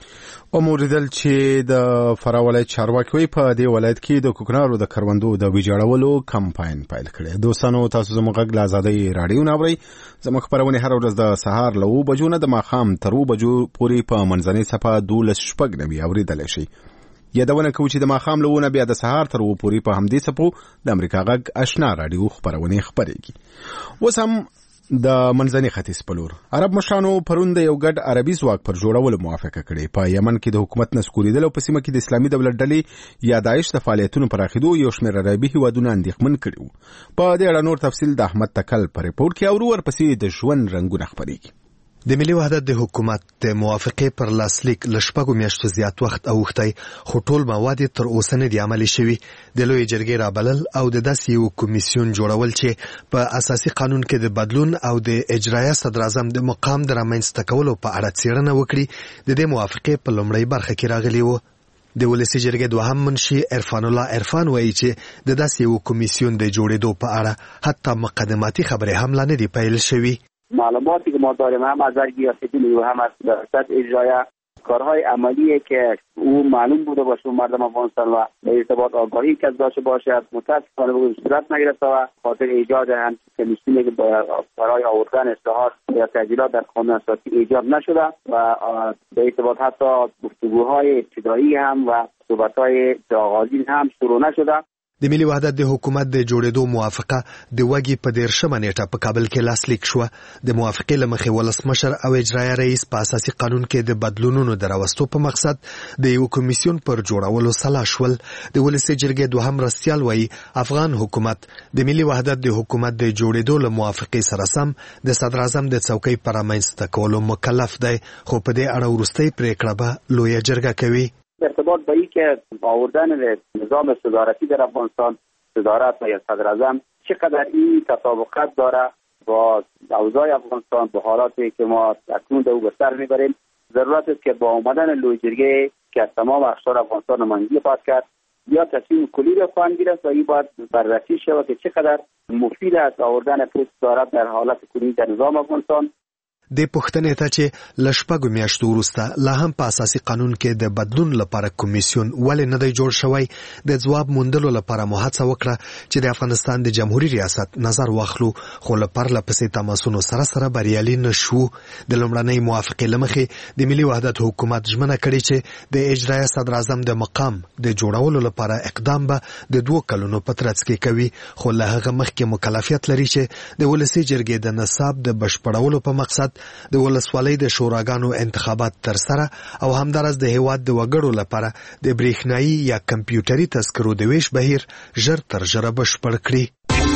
وموریدل چې د فراه ولایت چارواکي وایي په دې ولایت کې د کوکنارو د کروندو د ویجاړولو کمپاین پیل کړی. دوستانو تاسو زموږ غږ له ازادۍ راډیو نه اورئ. زموږ خپرونې هر ورځ د سهار له 9 بجو نه د ماښام تر 2 بجو پورې په منځنۍ صفحه 12:06 اوریدلی شئ. یادونه کوو چې د ماښام له 9 بیا د سهار تر 2 پورې په همدې صفحو د امریکا غږ آشنا راډیو خپرونې خپرېږي. اوس هم د منځني ختیځ په لور عرب مشرانو پرون د یو ګډ عربي ځواک پر جوړولو موافقه کړې. په یمن کې د حکومت نسکورېدل او په سیمه کې د اسلامي دولت ډلې یا داعش د فعالیتونو پراخېدو یو شمېر عربي هیوادونه اندېښمن کړي وو. په دې اړه نور تفصیل د احمد تکل په ریپورټ کې اورو. ورپسې د ژوند رنګونه خپرېږي. د ملي وحدت د حکومت د موافقې پر لاسلیک ل 6 میاشتو زیات وخت اوښتی، خو ټول مواد تر اوسه نه دي عملي شوي. د لوی جرګې رابلل او د داسې یو کمیسیون جوړول چې په اساسي قانون کې د بدلون او د اجرایه صدر اعظم د مقام د رامنځته کولو په اړه څېړنه وکړي، د دې موافقې په لومړۍ برخه کې راغلي وو. د ولسی جرګې دوهم منشي عرفان الله عرفان وایي چې د داسې یو کمیسیون د جوړېدو په اړه حتی مقدماتي خبرې هم لا نه دي پیل شوي. معلوماتی که ما داریم هم از ریاستین و هم از ریاست اجرایی کارهای عملیه که او معلوم بوده باشه مردم افغانستان و به ارتباط آگاهی که داشته باشد متاسفانه به صورت نگرفته و خاطر ایجاد هم کمیسیونی که برای آوردن اصلاحات یا تعدیلات در قانون اساسی ایجاد نشده و به ارتباط حتی گفتگوهای ابتدایی هم و صحبت‌های آغازین هم شروع نشده. د ملي وحدت د حکومت د جوړېدو موافقه د وګي په 13 نیټه په کابل کې لاسلیک شو. د موافقې لمخې ولسمشر او اجرایه رئیس په اساسي قانون کې د بدلونونو د راوستو په مقصد د یو کمیسیون پر جوړولو سلا شول. د ولسی جرګې دوهم رسیال وایي افغان حکومت د ملي وحدت د حکومت د جوړېدو له موافقې سره سم د صدر اعظم د څوکۍ پر رامنځته کولو مکلف دی، خو په دې اړه وروستۍ پریکړه به لویه جرګه کوي. ارتباط به این که آوردن نظام صدارتی در افغانستان، صدارت و یا صدر اعظم چقدر این تطابقت داره با اوضاع افغانستان، با حالاتی که ما اکنون در او به سر میبریم. ضرورت است که با آمدن لوی جرگه که از تمام اقشار افغانستان نمایندگی خواهد کرد یا تصمیم کلی را خواهند گرفت و این باید بررسی شود که چقدر مفید است آوردن پست صدارت در حالت کنونی در نظام افغانستان. د پښتنې ته چې ل 6 میاشتو وروسته لا هم په اساسي قانون کې د بدلون لپاره کمیسیون ولې نه دی جوړ شوی، د ځواب موندلو لپاره مو هڅه وکړه چې د افغانستان د جمهوریت ریاست نظر واخلو، خو له پرله پسې تماسونو سره بریالي نشو. د لومړنۍ موافقې لمخې د ملي وحدت حکومت ژمنه کړې چې د اجرایه صدر اعظم د مقام د جوړولو لپاره اقدام به د 2 کلونو په ترڅ کې کوي، خو له هغه مخکې مکلفیت لري چې د ولسی جرګې د نصاب د بشپړولو په مقصد د ولسوالۍ د شوراګانو انتخابات تر سره او همدارس د هیواد د وګړو لپاره د برېښنایي یا کمپیوټري تذکرو د ویش بهیر ژر تر ژره بشپړ کړي.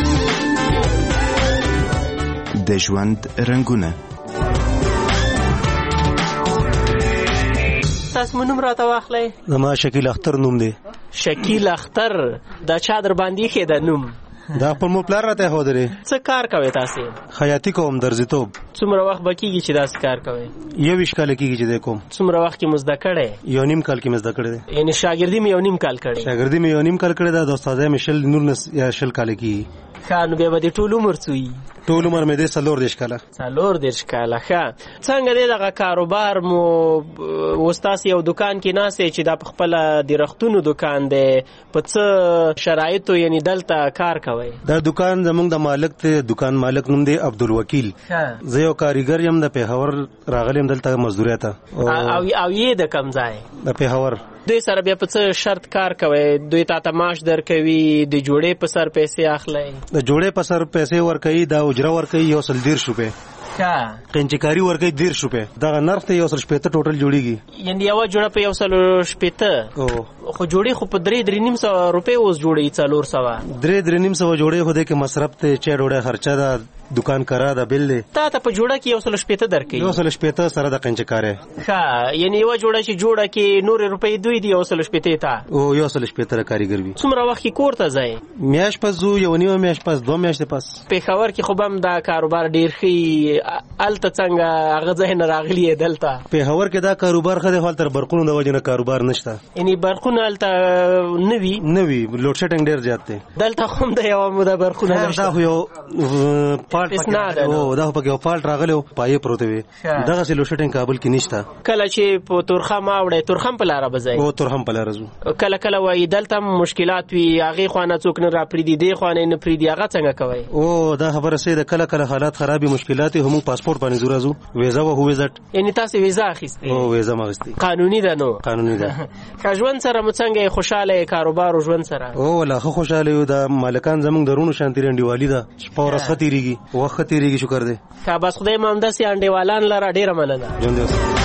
د ژوند رنګونه. تاسو نوم راته واخلئ. زما شکیل اختر نوم دی. شکیل اختر دا چا در باندې کې د نوم دا په مو پلار راته هو درې. څه کار کوي تاسو؟ خیاطي کوم، درځیتوب. څومره وخت بکیږي چې داس کار کوي؟ 21 کال کېږي چې کوم. څومره وخت کې مزده کړي؟ 1.5 کال کې مزده کړي. یعنی شاګردي مې 1.5 کال کړي. شاګردي مې 1.5 کال کړي دا استاد مې شل نور یا شل کال کې. خان به د ټول عمر څوي؟ ټول عمر مې د 4 کاله. 4 کاله. ښه څنګه دی دغه کاروبار مو وستاس یو دکان کې ناسې چې دا په خپل د رختونو دکان دی، په څه شرایطو یعنی دلته کار کوي؟ دا دکان زمونږ د مالک ته دکان مالک نوم دی عبدالوکیل. زه یو کاریګر یم د پیښور راغلم دلته مزدوري ته. او یې د کم ځای؟ د پیښور. دوی سره بیا په څه شرط کار کوي؟ دوی ته معاش درکوي، د جوړې په سر پیسې اخلي؟ د جوړې په سر پیسې ورکوي، دا اجره ورکوي 110 روپے. قنچکاری ورکوي 10 روپے. دا نرخ ته 160 ټوټل جوړیږي. یعنی یو جوړه په 160. خو جوړې خو په 3.5 روپے اوس جوړې 400. 3.5 جوړې خو د کې مصرف ته چې ډوړې خرچه ده دکان کرا د بل دی تا ته په جوړه کې 170 درکې 170 سره د قنچکارې ښه یعنی یو جوړه چې جوړه کې نور روپۍ دوی دی 170 تا او 170 کاریګر وي څومره وخت کې کور ته ځای میاش پس زو یو نیو میاش پس 2 میاش پس په خبر کې خو بم دا کاروبار ډیر خي الته څنګه هغه ذهن راغلی دلته په خبر کې دا کاروبار خدای خپل تر برقونو د وجنه کاروبار نشته یعنی برقونه الته نوي لوډ شیډینګ ډیر زیات دی دلته هم د یو موده برقونه نشته دا یو پالټ او دا په یو پالټ راغلو پای پروت وي دغه سه لوډ شیډینګ کابل کې نشته کله چې په تورخم اوړې تورخم په لار بځای او تورخم په لار زو کله وای دلته مشکلات وي هغه خوانه څوک نه را پریدي دی خوانه نه پریدي هغه څنګه کوي او دا خبره سه د کله حالات خرابي مشکلات هم پاسپورت باندې زورازو ویزا و هو ویزټ یعنی تاسو ویزا اخیستئ او ویزا ماغستی قانوني ده نو قانوني ده ژوند سره مڅنګه خوشاله کاروبار او ژوند سره او لا خوشاله یو د مالکان زمونږ درونو شانتي رنډیوالي ده پورس ختیریږي وخت ختیریږي شکر ده کا بس خدای مامدا سي انډیوالان لره ډیره مننه جون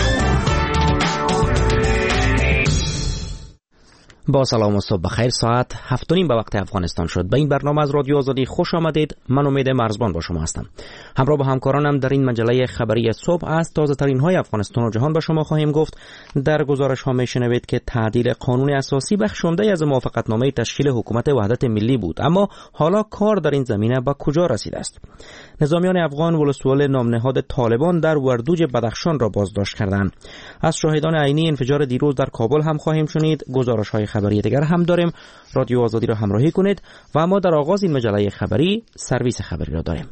با سلام و صبح بخیر. ساعت 7:30 به وقت افغانستان شد. به این برنامه از رادیو آزادی خوش آمدید. من امید مرزبان با شما هستم. همراه با همکارانم در این مجله خبری صبح از تازه ترین های افغانستان و جهان به شما خواهیم گفت. در گزارش ها میشنوید که تعدیل قانون اساسی بخشنده از موافقتنامه تشکیل حکومت وحدت ملی بود، اما حالا کار در این زمینه به کجا رسیده است؟ نظامیان افغان ولسوالی نامنهاد طالبان در وردوج بدخشان را بازداشت کردند. از شاهدان عینی انفجار دیروز در کابل هم خواهیم شنید. گزارش های خبری دیگر هم داریم. رادیو آزادی را همراهی کنید و اما در آغاز این مجله خبری سرویس خبری را داریم.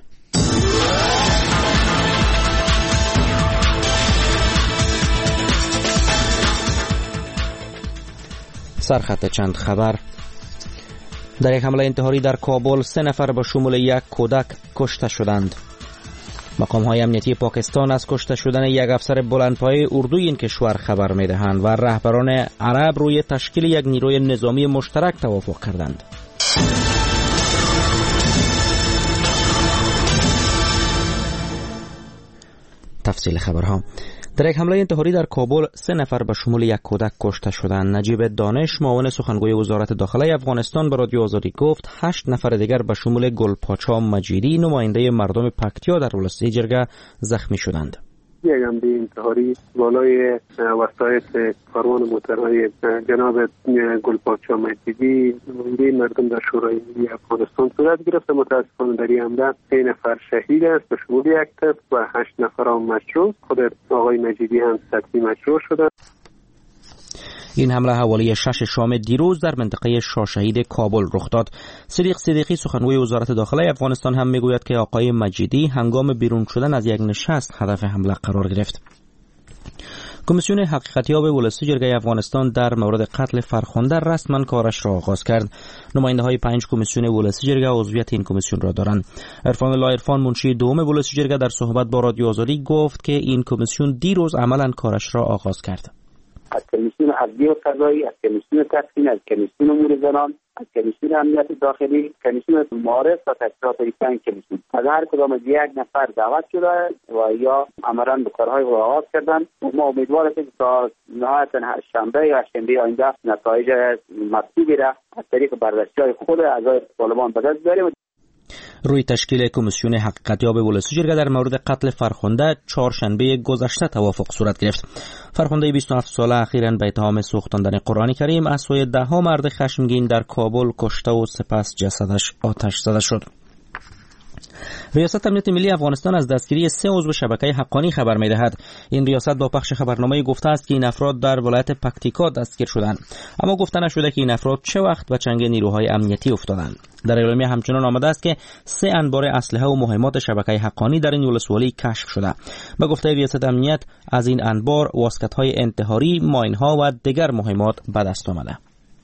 سرخط چند خبر. در یک حمله انتحاری در کابل 3 نفر به شمول 1 کودک کشته شدند. مقام‌های امنیتی پاکستان از کشته شدن یک افسر بلندپایه اردوی این کشور خبر می‌دهند و رهبران عرب روی تشکیل یک نیروی نظامی مشترک توافق کردند. تفصیل خبرها. در یک حمله انتحاری در کابل 3 نفر به شمول 1 کودک کشته شدند. نجیب دانش معاون سخنگوی وزارت داخله افغانستان به رادیو آزادی گفت 8 نفر دیگر به شمول گلپاچا مجیدی نماینده مردم پکتیا در ولسوالی جرگه زخمی شدند. یک حمله انتحاری بالای وسایط کاروان موترهای جناب گلپاچا مجیدی نماینده مردم در شورای ملی افغانستان صورت گرفت. متاسفانه در این حمله 3 نفر شهید است به شمول 1 طفل و 8 نفر هم مجروح. خود آقای مجیدی هم سطحی مجروح شدند. این حمله حوالی 6 شام دیروز در منطقه شاهشهید کابل رخ داد. صدیق صدیقی سخنگوی وزارت داخله افغانستان هم میگوید که آقای مجیدی هنگام بیرون شدن از یک نشست هدف حمله قرار گرفت. کمیسیون حقیقتیاب ولسی جرگه افغانستان در مورد قتل فرخنده رسما کارش را آغاز کرد. نماینده های 5 کمیسیون ولسی جرگه عضویت این کمیسیون را دارند. عرفان الله عرفان منشی دوم ولسی جرگه در صحبت با رادیو آزادی گفت که این کمیسیون دیروز عملا کارش را آغاز کرد. از کمیسیون عدلیه و قضایی، از کمیسیون تقسیم، از کمیسیون امور زنان، از کمیسیون امنیت داخلی، کمیسیون معارف و تشکیلات 5 کمیسیون از هر کدام از 1 نفر دعوت شده و یا عملاً به کارهای رو آغاز کردن. ما امیدواریم که تا نهایت شنبه یا شنبه آینده نتایج مطلوبی را از طریق بررسی‌های خود اعضای پارلمان به دست بیاریم. روی تشکیل کمیسیون حقیقتیاب ولسی جرگه در مورد قتل فرخنده چهارشنبه گذشته توافق صورت گرفت. فرخنده 27 ساله اخیراً به اتهام سوختاندن قرآن کریم از سوی 10 مرد خشمگین در کابل کشته و سپس جسدش آتش زده شد. ریاست امنیت ملی افغانستان از دستگیری 3 عضو شبکه حقانی خبر می‌دهد. این ریاست با پخش خبرنامه گفته است که این افراد در ولایت پکتیکا دستگیر شدند، اما گفته نشده که این افراد چه وقت به چنگ نیروهای امنیتی افتادند. در اعلامیه همچنان آمده است که 3 انبار اسلحه و مهمات شبکه حقانی در این ولسوالی کشف شده. به گفته ریاست امنیت از این انبار واسکت‌های انتحاری، ماین‌ها و دیگر مهمات به دست آمده.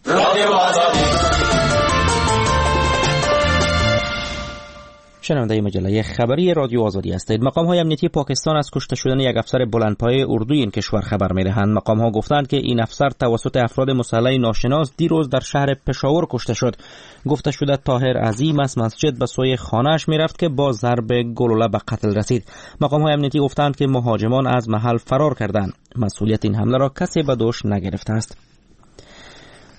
شنونده مجله خبری رادیو آزادی هستید. مقام‌های امنیتی پاکستان از کشته شدن یک افسر بلندپایه اردوی این کشور خبر می‌دهند. مقام‌ها گفتند که این افسر توسط افراد مسلح ناشناس دیروز در شهر پشاور کشته شد. گفته شده طاهر عظیم از مسجد به سوی خانه‌اش می‌رفت که با ضرب گلوله به قتل رسید. مقام‌های امنیتی گفتند که مهاجمان از محل فرار کردند. مسئولیت این حمله را کسی به دوش نگرفته است.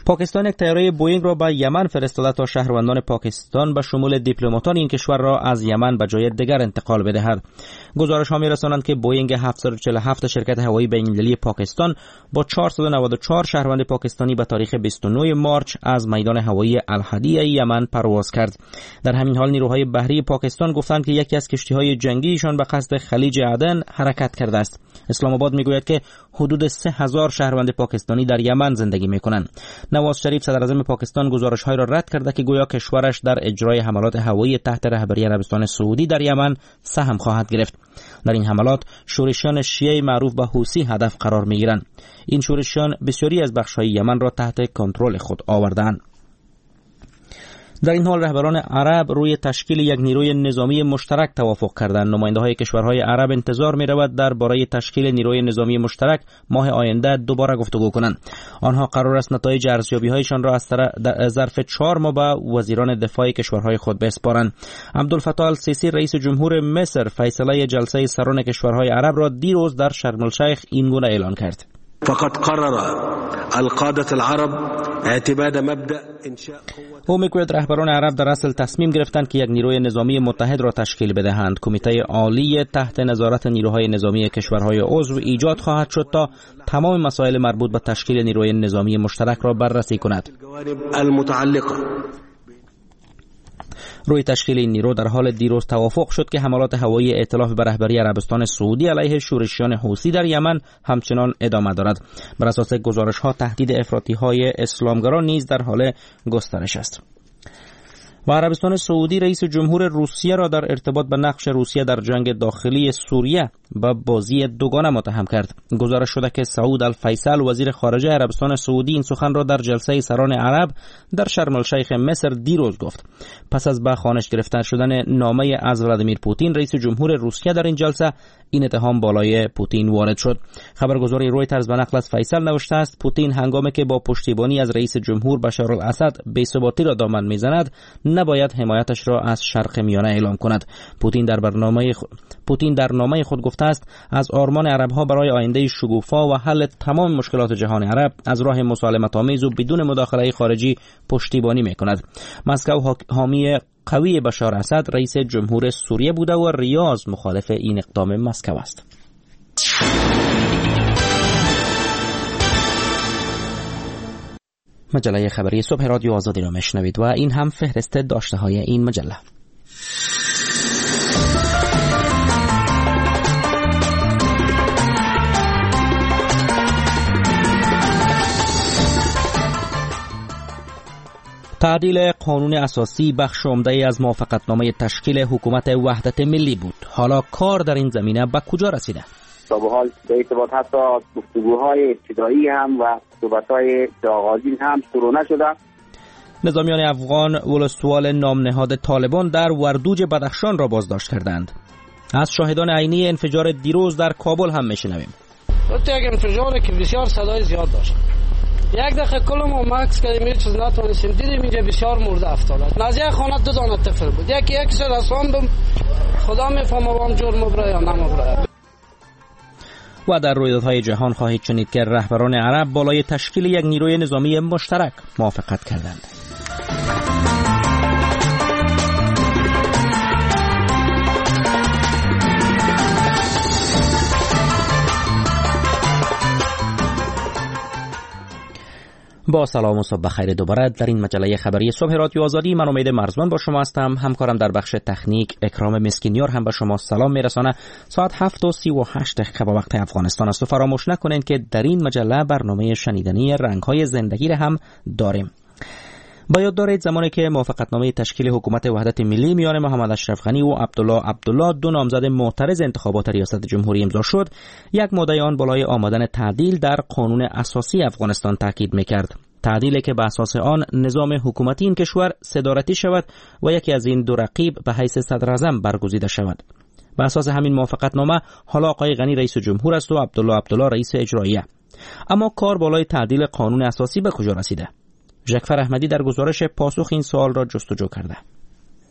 پاکستان یک طیاره بوئینگ را به یمن فرستاده تا شهروندان پاکستان به شمول دیپلماتان این کشور را از یمن به جای دیگر انتقال بدهد. گزارش ها می‌رسانند که بوئینگ 747 شرکت هوایی بین‌المللی پاکستان با 494 شهروند پاکستانی به تاریخ 29 مارچ از میدان هوایی الحدیده یمن پرواز کرد. در همین حال نیروهای بحری پاکستان گفتند که یکی از کشتی‌های جنگیشان به قصد خلیج عدن حرکت کرده است. اسلام آباد میگوید که حدود 3000 شهروند پاکستانی در یمن زندگی میکنند. نواز شریف صدر اعظم پاکستان گزارش‌های را رد کرده که گویا کشورش در اجرای حملات هوایی تحت رهبری عربستان سعودی در یمن سهم خواهد گرفت. در این حملات شورشیان شیعه معروف به حوثی هدف قرار میگیرند. این شورشیان بسیاری از بخش‌های یمن را تحت کنترل خود آوردند. در این حال رهبران عرب روی تشکیل یک نیروی نظامی مشترک توافق کردند. نماینده‌های کشورهای عرب انتظار می‌رود درباره تشکیل نیروی نظامی مشترک ماه آینده دوباره گفتگو کنند. آنها قرار است نتایج ارزیابی‌هایشان را از ظرف 4 ماه به وزیران دفاع کشورهای خود بسپارند. عبدالفتاح السیسی رئیس جمهور مصر فیصله جلسه سران کشورهای عرب را دیروز در شرم الشیخ اینگونه اعلان کرد: فقط قرر القادة العرب اعتماد مبدأ انشاء او میگوید رهبران عرب در اصل تصمیم گرفتند که یک نیروی نظامی متحد را تشکیل بدهند. کمیته عالی تحت نظارت نیروهای نظامی کشورهای عضو ایجاد خواهد شد تا تمام مسائل مربوط به تشکیل نیروی نظامی مشترک را بررسی کند. روی تشکیل این نیرو در حال دیروز توافق شد که حملات هوایی ائتلاف به رهبری عربستان سعودی علیه شورشیان حوثی در یمن همچنان ادامه دارد. بر اساس گزارش‌ها تهدید افراطی‌های اسلامگرا نیز در حال گسترش است. و عربستان سعودی رئیس جمهور روسیه را در ارتباط به نقش روسیه در جنگ داخلی سوریه به بازی دوگانه متهم کرد. گزارش شده که سعود الفیصل وزیر خارجه عربستان سعودی این سخن را در جلسه سران عرب در شرم الشیخ مصر دیروز گفت. پس از به خوانش گرفته شدن نامه از ولادیمیر پوتین رئیس جمهور روسیه در این جلسه این اتهام بالای پوتین وارد شد. خبرگزاری رویترز به نقل از فیصل نوشته است پوتین هنگامی که با پشتیبانی از رئیس جمهور بشار الاسد بی‌ثباتی را دامن میزند نباید حمایتش را از شرق میانه اعلام کند. پوتین در نامه خود گفته است از آرمان عرب‌ها برای آینده شگوفا و حل تمام مشکلات جهان عرب از راه مسالمت‌آمیز و بدون مداخله خارجی پشتیبانی می‌کند. مسکو حامی قوی بشار اسد رئیس جمهور سوریه بوده و ریاض مخالف این اقدام مسکو است. مجله خبری صبح رادیو آزادی را میشنوید و این هم فهرست داشته‌های این مجله. تعدیل قانون اساسی بخش عمده از موافقتنامه تشکیل حکومت وحدت ملی بود. حالا کار در این زمینه به کجا رسیده؟ تا به حال به ارتباط حتی گفتگوهای ابتدایی هم و صحبت‌های آغازین هم شروع نشده. نظامیان افغان ولسوال نام نهاد طالبان در وردوج بدخشان را بازداشت کردند. از شاهدان عینی انفجار دیروز در کابل هم میشنویم. یک انفجاری که بسیار صدای زیاد داشت. یک دقیقه کلم و مکس کردیم هیچ چیز نتونستیم دیدیم اینجا بسیار مرده افتاد. نزدیک خانه 2 دانه طفل بود. یک سر رساندم خدا میفهمه وام جور مبره یا نمبره. و در رویدادهای جهان خواهید شنید که رهبران عرب بالای تشکیل یک نیروی نظامی مشترک موافقت کردند. با سلام و صبح بخیر دوباره در این مجله خبری صبح رادیو آزادی. من امید مرزبان با شما هستم. همکارم در بخش تکنیک اکرام مسکینیار هم به شما سلام میرسانه. ساعت 7:38 به وقت افغانستان است و فراموش نکنین که در این مجله برنامه شنیدنی رنگ‌های زندگی را هم داریم. با یاد دارید زمانی که موافقتنامه تشکیل حکومت وحدت ملی میان محمد اشرف غنی و عبدالله دو نامزد معترض انتخابات ریاست جمهوری امضا شد، یک مادع آن بالای آمدن تعدیل در قانون اساسی افغانستان تاکید می‌کرد. تعدیلی که به اساس آن نظام حکومتی این کشور صدارتی شود و یکی از این دو رقیب به حیث صدر اعظم برگزیده شود. به اساس همین موافقتنامه حالا آقای غنی رئیس جمهور است و عبدالله رئیس اجراییه. اما کار بالای تعدیل قانون اساسی به کجا رسیده؟ ژکفر احمدی در گزارش پاسخ این سوال را جستجو کرده.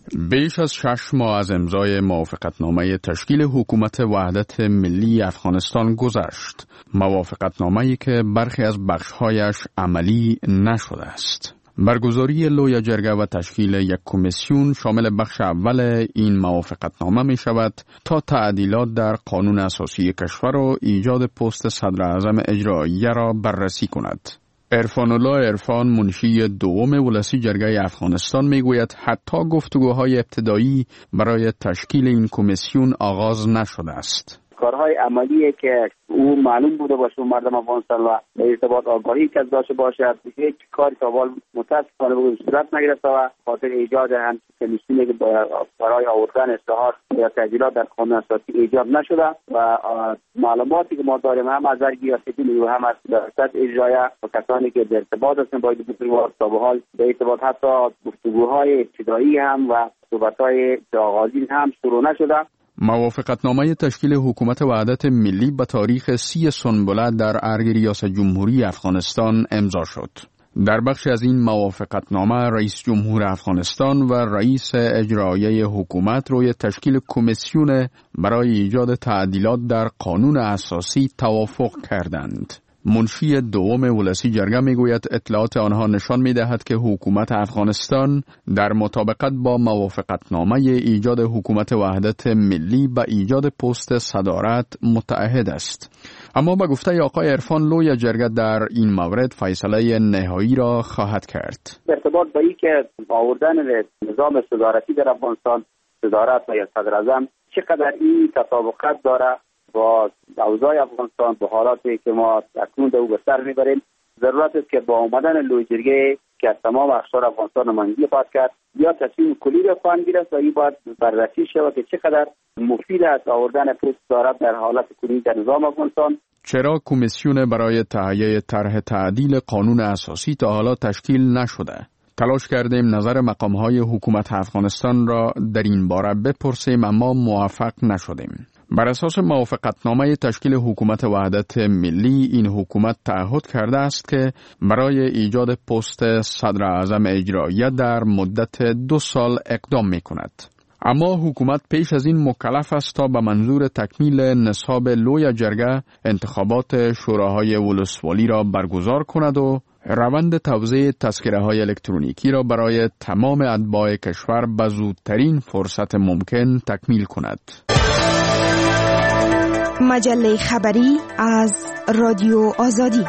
بیش از 6 ماه از امضای موافقتنامه تشکیل حکومت وحدت ملی افغانستان گذشت. موافقتنامه‌ای که برخی از بخش‌هایش عملی نشده است. برگزاری لوی جرگه و تشکیل یک کمیسیون شامل بخش اول این موافقتنامه می شود تا تعدیلات در قانون اساسی کشور و ایجاد پست صدر اعظم اجراییه را بررسی کند. عرفان الله عرفان، منشی دوم ولسی جرگه افغانستان، میگوید حتی گفتگوهای ابتدایی برای تشکیل این کمیسیون آغاز نشده است. کارهای عملیه که او معلوم بوده باشه مردم افغانستان و به ارتباط آگاهی که داشته باشد، هیچ کاری تا حال متاسفانه به صورت نگرفته و خاطر ایجاد هم کمیسیونی که برای آوردن اصلاحات یا تعدیلات در قانون اساسی ایجاد نشده و معلوماتی که ما داریم هم از ارگیاسیدین و هم از ریاست اجرایه و کسانی که در ارتباط هستن با دیپلمات تا به حال به ارتباط حتی گفتگوهای ابتدایی هم و صحبت‌های آغازین هم شروع نشده. موافقتنامه تشکیل حکومت وحدت ملی به تاریخ 30 سنبله در ارگ ریاست جمهوری افغانستان امضا شد. در بخش از این موافقتنامه رئیس جمهور افغانستان و رئیس اجرایی حکومت روی تشکیل کمیسیون برای ایجاد تعدیلات در قانون اساسی توافق کردند. منشی دوم ولسی جرگه میگوید اطلاعات آنها نشان میدهد که حکومت افغانستان در مطابقت با موافقتنامه ایجاد حکومت وحدت ملی به ایجاد پست صدارت متعهد است. اما به گفته آقای عرفان لوی جرگه در این مورد فیصله نهایی را خواهد کرد. ارتباط با اینکه آوردن نظام صدارتی در افغانستان، صدارت و یا صدر اعظم چقدر این تطابقت داره با اوضاع افغانستان، با حالاتی که ما اکنون در او به سر میبریم، ضرورت است که با آمدن لوی جرگه که از تمام اقشار افغانستان نمایندگی خواهد کرد یا تصمیم کلی را خواهند گرفت و این باید بررسی شود که چقدر مفید است آوردن پست صدارت در حالت کنونی در نظام افغانستان. چرا کمیسیون برای تهیه طرح تعدیل قانون اساسی تا حالا تشکیل نشده؟ تلاش کردیم نظر مقام‌های حکومت افغانستان را در این باره بپرسیم اما موفق نشدیم. بر اساس موافقتنامه تشکیل حکومت وحدت ملی این حکومت تعهد کرده است که برای ایجاد پست صدر اعظم اجراییه در مدت 2 سال اقدام می کند. اما حکومت پیش از این مکلف است تا به منظور تکمیل نصاب لوی جرگه انتخابات شوراهای ولسوالی را برگزار کند و روند توزیع تذکره‌های الکترونیکی را برای تمام اتباع کشور به زودترین فرصت ممکن تکمیل کند. مجله خبری از رادیو آزادی.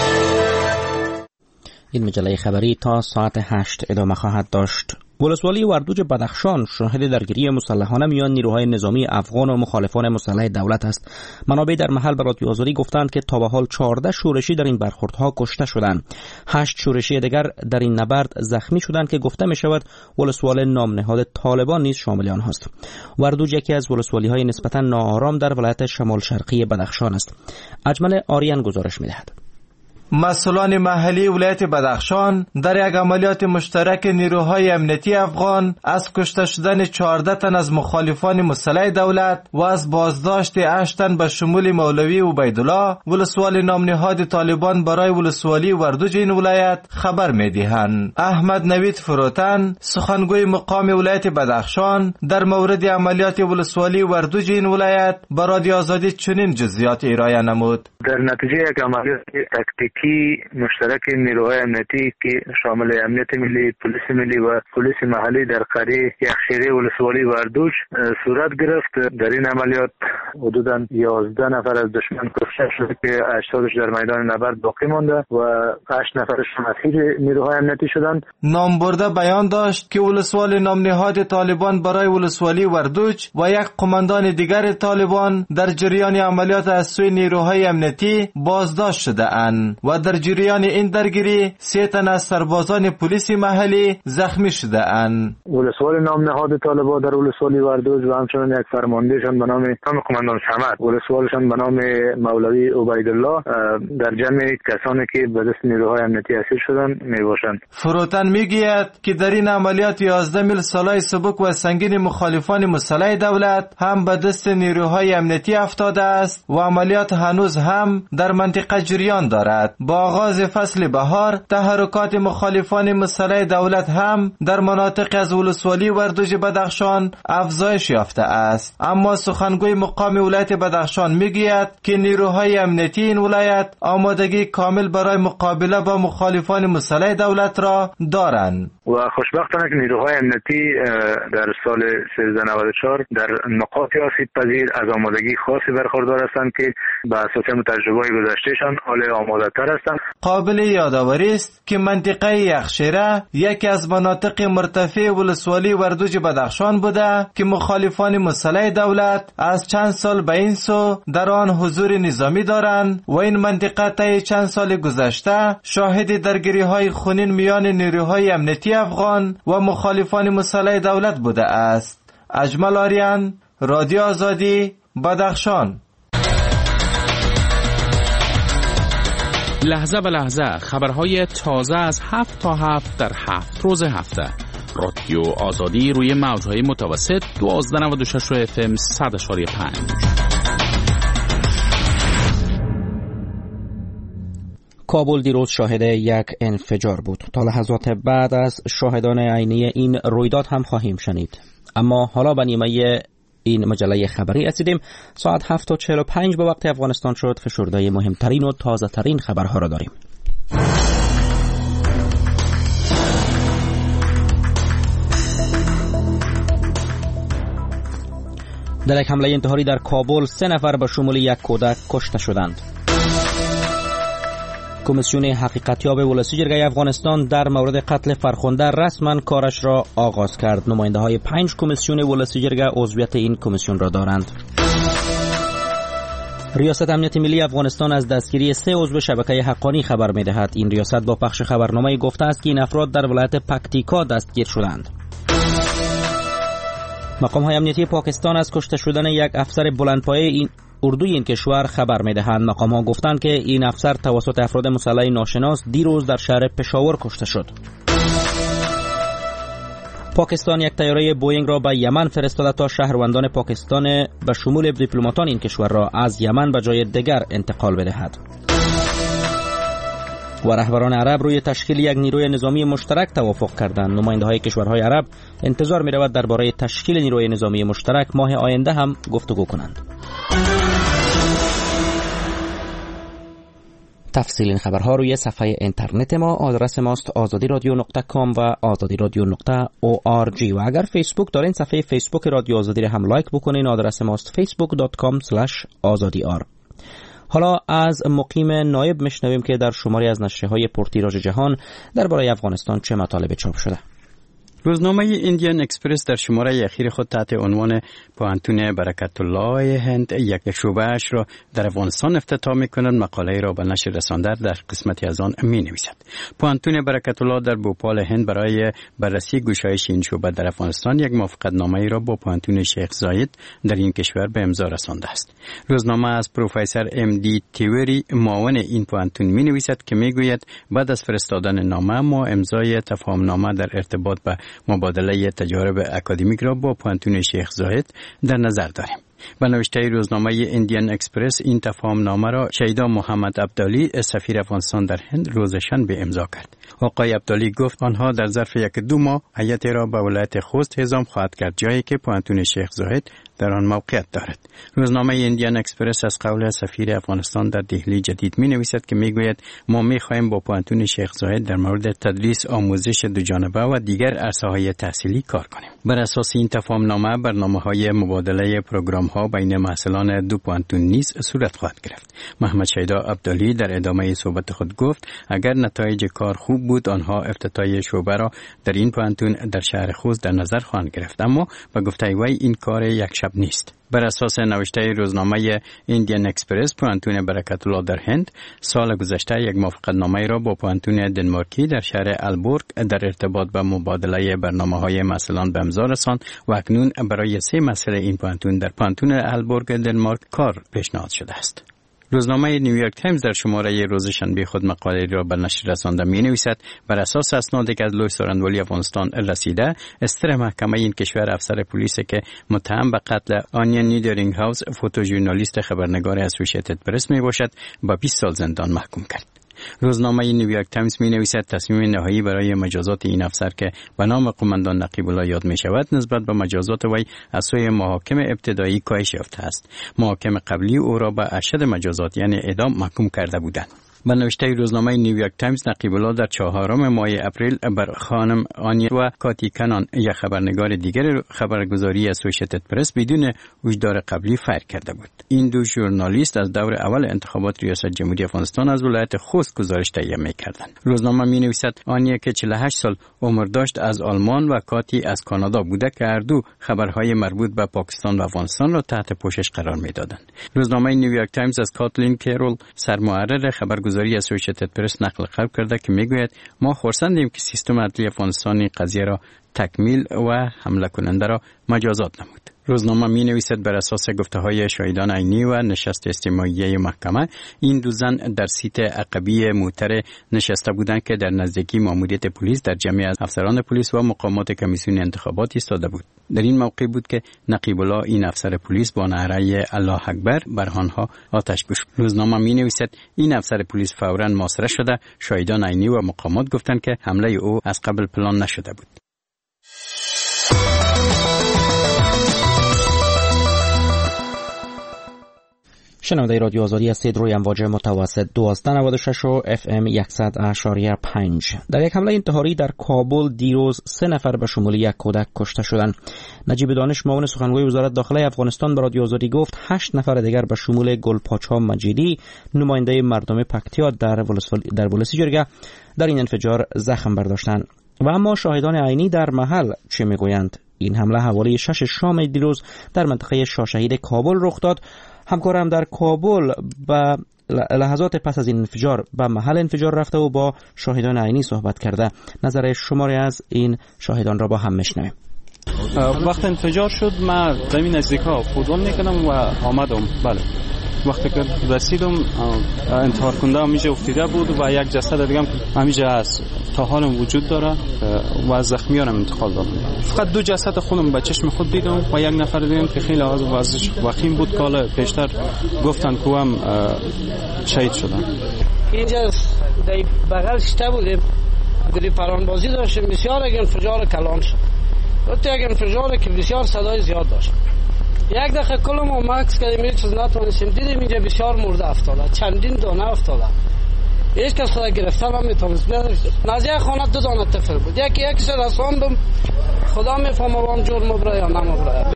این مجله خبری تا ساعت 8 ادامه خواهد داشت. ولسوالی وردوج بدخشان شاهد درگیری مسلحانه میان نیروهای نظامی افغان و مخالفان مسلح دولت است. منابع در محل به رادیو آزادی گفتند که تا به حال 14 شورشی در این برخوردها کشته شدند. 8 شورشی دیگر در این نبرد زخمی شدند که گفته می شود ولسوال نام نهاد طالبان نیز شامل آنهاست. وردوج یکی از ولسوالی‌های نسبتا ناآرام در ولایت شمال شرقی بدخشان است. اجمل آریان گزارش می‌دهد. مسئولان محلی ولایت بدخشان در یک عملیات مشترک نیروهای امنیتی افغان از کشته شدن 14 تن از مخالفان مسلح دولت و از بازداشت 8 تن به شمول مولوی عبیدالله ولسوال نام نهاد طالبان برای ولسوالی وردوج این ولایت خبر می‌دهند. احمد نوید فروتن سخنگوی مقام ولایت بدخشان در مورد عملیات ولسوالی وردوج این ولایت به رادیو آزادی چنین جزئیات ارائه نمود. در نتیجه یک عملیات تاکتیکی مشترک نیروهای امنیتی که شامل امنیت ملی، پلیس ملی و پلیس محلی در قریه یخشیره ولسوالی وردوج صورت گرفت. در این عملیات حدوداً 11 نفر از دشمن کشته شد که 80 در میدان نبرد باقی مانده و 8 نفرش اسیر نیروهای امنیتی شدند. نامبرده بیان داشت که ولسوال نام نهاد طالبان برای ولسوالی وردوج و یک قماندان دیگر طالبان در جریان عملیات از سوی نیروهای امنیتی بازداشت شده اند و در جریان این درگیری 3 تن از سربازان پلیس محلی زخمی شده اند. ولسوال نام نهاد طالبان در ولسوالی وردوج و همچنین یک فرماندهشان به نام قماندان صمد، ولسوالشان به نام مولوی عبیدالله در جمع کسانی که به دست نیروهای امنیتی اسیر شدند میباشند. فروتن میگوید که در این عملیات 11 میل سلاح سبک و سنگین مخالفان مسلح دولت هم به دست نیروهای امنیتی افتاده است و عملیات هنوز هم در منطقه جریان دارد. دارد. با آغاز فصل بهار تحرکات مخالفان مسلح دولت هم در مناطق از ولسوالی وردوج بدخشان افزایش یافته است. اما سخنگوی مقام ولایت بدخشان میگوید که نیروهای امنیتی این ولایت آمادگی کامل برای مقابله با مخالفان مسلح دولت را دارند. و خوشبختانه که نیروهای امنیتی در سال 1394 در نقاط آسیب پذیر از آمادگی خاصی برخوردار هستند که به اساس تجربه‌های گذشتهشان حال آماده‌تر هستند. قابل یادآوری است که منطقه یخشیره یکی از مناطق مرتفع ولسوالی وردوج بدخشان بوده که مخالفان مسلح دولت از چند سال به این سو در آن حضور نظامی دارند و این منطقه طی چند سال گذشته شاهد درگیری‌های خونین میان نیروهای امنیتی افغان و مخالفان مسلح دولت بوده است. اجمل آریان، رادیو آزادی، بدخشان. لحظه به لحظه خبرهای تازه از 7 تا 7 در 7 روز هفته. رادیو آزادی روی موجهای متوسط 1296 FM 100.5. کابل دیروز شاهد یک انفجار بود. تا لحظات بعد از شاهدان عینی این رویداد هم خواهیم شنید. اما حالا به نیمه این مجله خبری رسیدیم. ساعت 7:45 به وقت افغانستان شد. فشرده مهمترین و تازه ترین خبرها را داریم. در یک حمله انتحاری در کابل 3 نفر به شمول یک کودک کشته شدند. کمیسیون حقیقتیاب ولسی جرگه افغانستان در مورد قتل فرخنده رسما کارش را آغاز کرد. نماینده های 5 کمیسیون ولسی جرگه عضویت این کمیسیون را دارند. ریاست امنیت ملی افغانستان از دستگیری 3 عضو شبکه حقانی خبر می‌دهد. این ریاست با پخش خبرنامه گفته است که این افراد در ولایت پکتیکا دستگیر شدند. مقام های امنیتی پاکستان از کشته شدن یک افسر بلندپایه این اردوی این کشور خبر می‌دهند. مقام ها گفتند که این افسر توسط افراد مسلح ناشناس دیروز در شهر پشاور کشته شد. پاکستان یک طیاره بوئینگ را به یمن فرستاده تا شهروندان پاکستان به شمول دیپلماتان این کشور را از یمن به جای دیگر انتقال بدهد. و رهبران عرب روی تشکیل یک نیروی نظامی مشترک توافق کردند. نماینده‌های کشورهای عرب انتظار می‌رود درباره تشکیل نیروی نظامی مشترک ماه آینده هم گفتگو کنند. تفصیل این خبرها روی صفحه اینترنت ما. آدرس ماست azadi.radio.com و azadi.radio.org و اگر فیسبوک دارین صفحه فیسبوک رادیو آزادی را هم لایک بکنین. آدرس ماست facebook.com/azadi.r. حالا از مقیم نایب میشنویم که در شماری از نشریه‌های پرتیراژ جهان درباره افغانستان چه مطالب چاپ شده. روزنامه ایندین اکسپرس در شماره اخیر خود تحت عنوان پوهنتون برکت الله هند یک شعبه‌اش را در افغانستان افتتاح می‌کند. مقاله را به نشر رسانده در قسمتی از آن می‌نویسد. پوهنتون برکت الله در بوپال هند برای بررسی گشایش این شعبه در افغانستان یک موافقتنامه را با پوهنتون شیخ زاید در این کشور به امضا رسانده است. روزنامه از پروفسور ام دی تیوری معاون این پوهنتون می‌نویسد که می‌گوید بعد از فرستادن نامه ما امضای تفاهم‌نامه در ارتباط به مبادله تجارب اکادمیک را با پوهنتون شیخ زاید در نظر داریم. به نوشته روزنامه ایندین اکسپرس این تفاهمنامه را شیدا محمد عبدالی سفیر افغانستان در هند روز شنبه امضا کرد. آقای عبدالی گفت آنها در ظرف 1-2 ماه هیئت را به ولایت خوست اعزام خواهد کرد، جایی که پوهنتون شیخ زاید در آن موقعیت دارد. روزنامه ایندین اکسپرس از قول سفیر افغانستان در دهلی جدید می‌نویسد که می‌گوید ما می‌خواهیم با پوهنتون شیخ زاید در مورد تدریس، آموزش دوجانبه و دیگر عرصه‌های تحصیلی کار کنیم. بر اساس این تفاهمنامه برنامه‌های مبادله پروگرام‌ها بین محصلان دو پوهنتون نیز صورت خواهد گرفت. محمد شیدا عبدالی در ادامه صحبت خود گفت اگر نتایج کار خوب بود آنها افتتاح شعبه را در این پوهنتون در شهر خوست در نظر خواهند گرفت، اما به گفته وی این کار یک شب نیست. بر اساس نوشته روزنامه ایندین اکسپرس پوهنتون برکت الله در هند سال گذشته یک موافقتنامه را با پوهنتون دنمارکی در شهر البورگ در ارتباط با مبادله برنامه‌های محصلان به امضا رساند و اکنون برای 3 محصل این پوهنتون در پوهنتون البورگ دنمارک کار پیشنهاد شده است. روزنامه نیویورک تایمز در شماره روز شنبه خود مقاله را به نشر رسانده می‌نویسد بر اساس اسنادی که از لوی سارنوالی افغانستان رسیده استر محکمه این کشور افسر پلیس که متهم به قتل آنیا نیدرینگ هاوس فوتوژورنالیست خبرنگار اسوسییتد پرس میباشد با 20 سال زندان محکوم کرد. روزنامه نیویورک تایمز می‌نویسد تصمیم نهایی برای مجازات این افسر که به نام قماندان نقیب الله یاد می‌شود نسبت به مجازات وی از سوی محاکم ابتدایی کاهش یافته است. محاکم قبلی او را به اشد مجازات یعنی اعدام محکوم کرده بودند. به نوشته روزنامه نیویورک تایمز نقیب الله در 4 ماه اپریل بر خانم آنیا و کاتی کنان یک خبرنگار دیگر خبرگزاری اسوسییتد پرس بدون وجدار قبلی فایر کرده بود. این دو ژورنالیست از دور اول انتخابات ریاست جمهوری افغانستان از ولایت خوست گزارش تهیه می‌کردند. روزنامه می‌نویسد آنیا که 48 سال عمر داشت از آلمان و کاتی از کانادا بوده که هر دو خبرهای مربوط به پاکستان و افغانستان را تحت پوشش قرار می‌دادند. روزنامه نیویورک تایمز از کاتلین کیرول سرمحرر خبرگزاری اسوسییتد پرس نقل قول کرده که میگوید ما خرسندیم که سیستم عدلی افغانستانی قضیه را تکمیل و حمله کننده را مجازات نمود. روزنامه می نویسد بر اساس گفته‌های شاهدان عینی و نشست استماعیه محکمه این دو زن در سیت عقبی موتر نشسته بودند که در نزدیکی ماموریت پلیس در جمع از افسران پلیس و مقامات کمیسیون انتخابات ایستاده بود. در این موقع بود که نقیب الله این افسر پلیس با نعره الله اکبر بر آنها آتش کشید. روزنامه می نویسد این افسر پلیس فوراً محاصره شده. شاهدان عینی و مقامات گفتند که حمله او از قبل پلان نشده بود. شنونده رادیو آزادی هستید روی امواج متوسط 1296 و FM 100.5. در یک حمله انتحاری در کابل دیروز 3 نفر به شمول یک کودک کشته شدند. نجیب دانش معاون سخنگوی وزارت داخله افغانستان به رادیو آزادی گفت 8 نفر دیگر به شمول گلپاچا مجیدی نماینده مردم پکتیا در ولسی جرگه در این انفجار زخم برداشتند. و اما شاهدان عینی در محل چه میگویند؟ این حمله حوالی 6 شام دیروز در منطقه شاهشهید کابل رخ داد. همکارم در کابل به لحظات پس از این انفجار به محل انفجار رفته و با شاهدان عینی صحبت کرده. نظر شماری از این شاهدان را با هم میشنویم. وقت انفجار شد من در این نزدیکا فوتبال میکنم و آمدم. بله وقتی که رسیدم انتحار کننده همیشه افتیده بود و یک جسد دیگه هم همیشه هست تا حالم وجود داره و از زخمیانم انتقال دادم. فقط 2 جسد خودم به چشم خود دیدم و یک نفر دیدم که خیلی وضعش وخیم بود که حالا پیشتر گفتن که هم شهید شدن. اینجا در بغل شته بودیم گلی پرانبازی داشتیم بسیار یک انفجار کلان شد. یک انفجار که بسیار صدای زیاد داشت. یک دقیقه کلم و مکس کردیم هیچ چیز نتونستیم دیدیم اینجا بسیار مرده افتاده چندین دانه افتاده هیچ کس خدا گرفتن هم میتونست نزدیک خانه 2 دانه طفل بود یکی شد رساندم خدا میفهمه وام جور مبره یا نمبره.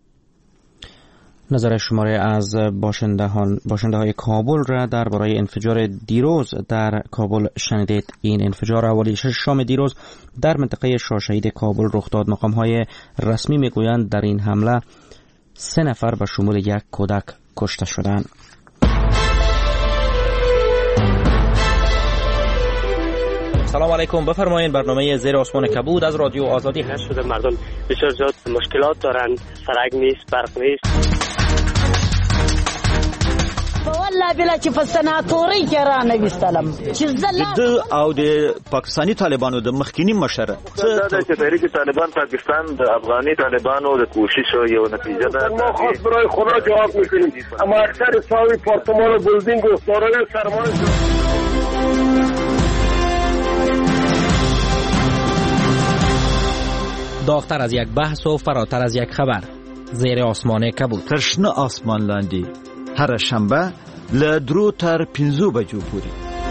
نظر شماره از باشنده های کابل را درباره انفجار دیروز در کابل شنیدید. این انفجار حوالی 6 شام دیروز در منطقه شاهشهید کابل رخ داد. مقام های رسمی میگویند در این حمله 3 نفر به شمول یک کودک کشته شدند. سلام علیکم، بفرمایید. برنامه زیر آسمان کبود از رادیو آزادی هست. شده مردم بسیار زیاد مشکلات دارند، سرک نیست، برق نیست. والله بلا چې په سناتوري کې را نه وستلم چې د او د پاکستاني طالبانو د مخکینی مشر دا چې تحریک طالبان پاکستان د افغاني طالبانو د کوشش یو نتیجه ده. ما خاص برای خدا جواب میکنیم اما اکثر ساوی پارتمان و بلدینگ و سارای سرمایه داغتر از یک بحث و فراتر از یک خبر. زیر آسمان کبود. ترشنه آسمان لاندی هر شنبه له 2 تر 5 بجو پورې.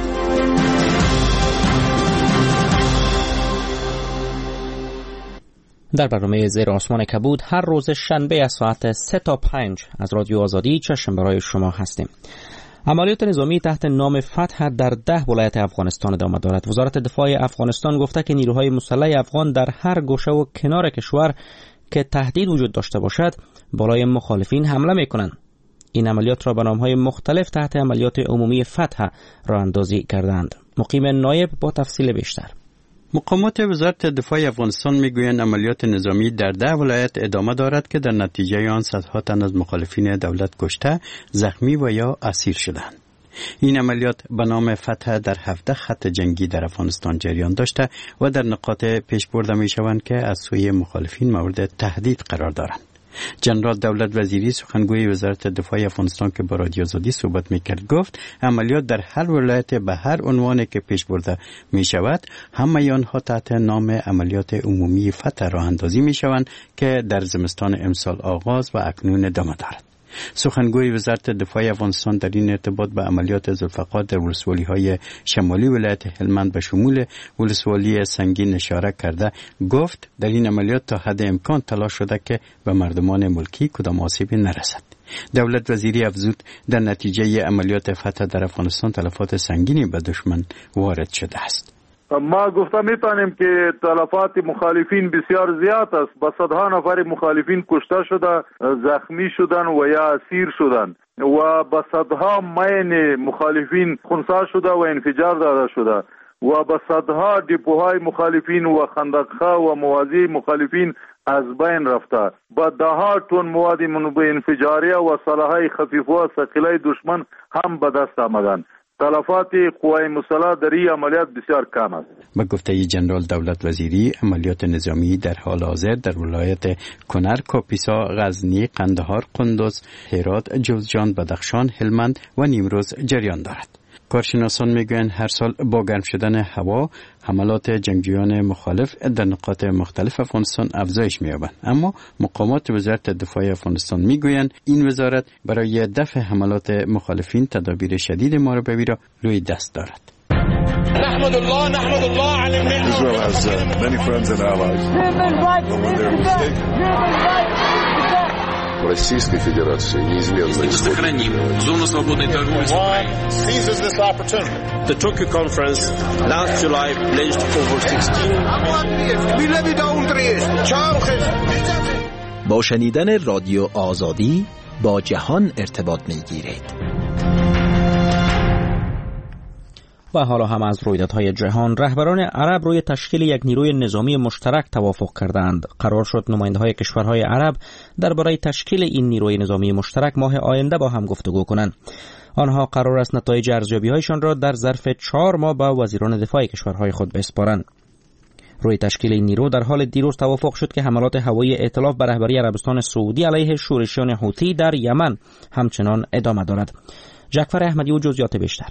در برنامه زیر آسمان کبود هر روز شنبه از ساعت 3 تا 5 از رادیو آزادی چشم برای شما هستیم. عملیات نظامی تحت نام فتح در 10 ولایت افغانستان ادامه دارد. وزارت دفاع افغانستان گفته که نیروهای مسلح افغان در هر گوشه و کنار کشور که تهدید وجود داشته باشد بالای مخالفین حمله می‌کنند. این عملیات را به نام‌های مختلف تحت عملیات عمومی فتح راه اندازی کردند. مقیم نایب با تفصیل بیشتر. مقامات وزارت دفاع افغانستان میگویند عملیات نظامی در 10 ولایت ادامه دارد که در نتیجه آن صدها تن از مخالفین دولت کشته، زخمی و یا اسیر شدند. این عملیات به نام فتح در 17 خط جنگی در افغانستان جریان داشته و در نقاط پیش برده می شوند که از سوی مخالفین مورد تهدید قرار دارند. جنرال دولت وزیری سخنگوی وزارت دفاع افغانستان که با رادیو آزادی صحبت میکرد گفت عملیات در هر ولایت به هر عنوانی که پیش برده می شود همه آنها تحت نام عملیات عمومی فتح راه اندازی می شوند که در زمستان امسال آغاز و اکنون ادامه دارد. سخنگوی وزارت دفاع افغانستان در این ارتباط به عملیات ذوالفقار در ولسوالی‌های شمالی ولایت هلمند به شمول ولسوالی سنگین اشاره کرده گفت در این عملیات تا حد امکان تلاش شده که به مردمان ملکی کدام آسیبی نرسد. دولت وزیری افزود در نتیجه عملیات فتح در افغانستان تلفات سنگینی به دشمن وارد شده است. ما گفته میتونیم که تلفات مخالفین بسیار زیاد است. با صدها نفر مخالفین کشته شده، زخمی شدن و یا اسیر شدن و با صدها مین مخالفین خنثی شده و انفجار داده شده و با صدها دیپوهای مخالفین و خندقها و موازی مخالفین از بین رفته. با دهها تن مواد انفجاریه و سلاحهای خفیف و ثقیله دشمن هم به دست آمدند. تلفات قوای مسلح در این عملیات بسیار کم است. به گفته جنرال دولت وزیری عملیات نظامی در حال حاضر در ولایت کنر، کاپیسا، غزنی، قندهار، قندوز، هرات، جوزجان، بدخشان، هلمند و نیمروز جریان دارد. کارشناسان میگویند هر سال با گرم شدن هوا حملات جنگجویان مخالف در نقاط مختلف افغانستان افزایش می‌یابند، اما مقامات وزارت دفاع افغانستان میگویند این وزارت برای دفع حملات مخالفین تدابیر شدید مراقبی را روی دست دارد. نحمد الله على النعمة. Israel has many friends and allies. When they're mistaken. Российской Федерации неизменно сохраним зону свободной торговли с Украиной. Seizes this opportunity. The Tokyo conference last July pledged over 16 با شنیدن رادیو آزادی با جهان ارتباط می‌گیرید. و حالا هم از رویدادهای جهان. رهبران عرب روی تشکیل یک نیروی نظامی مشترک توافق کردند. قرار شد نماینده‌های کشورهای عرب درباره تشکیل این نیروی نظامی مشترک ماه آینده با هم گفتگو کنند. آنها قرار است نتایج ارزیابی‌هایشان را در ظرف 4 ماه با وزیران دفاع کشورهای خود بسپارند. روی تشکیل این نیرو در حال دیروز توافق شد که حملات هوایی ائتلاف به رهبری عربستان سعودی علیه شورشیان حوثی در یمن همچنان ادامه دارد. جعفر احمدی و جزئیات بیشتر.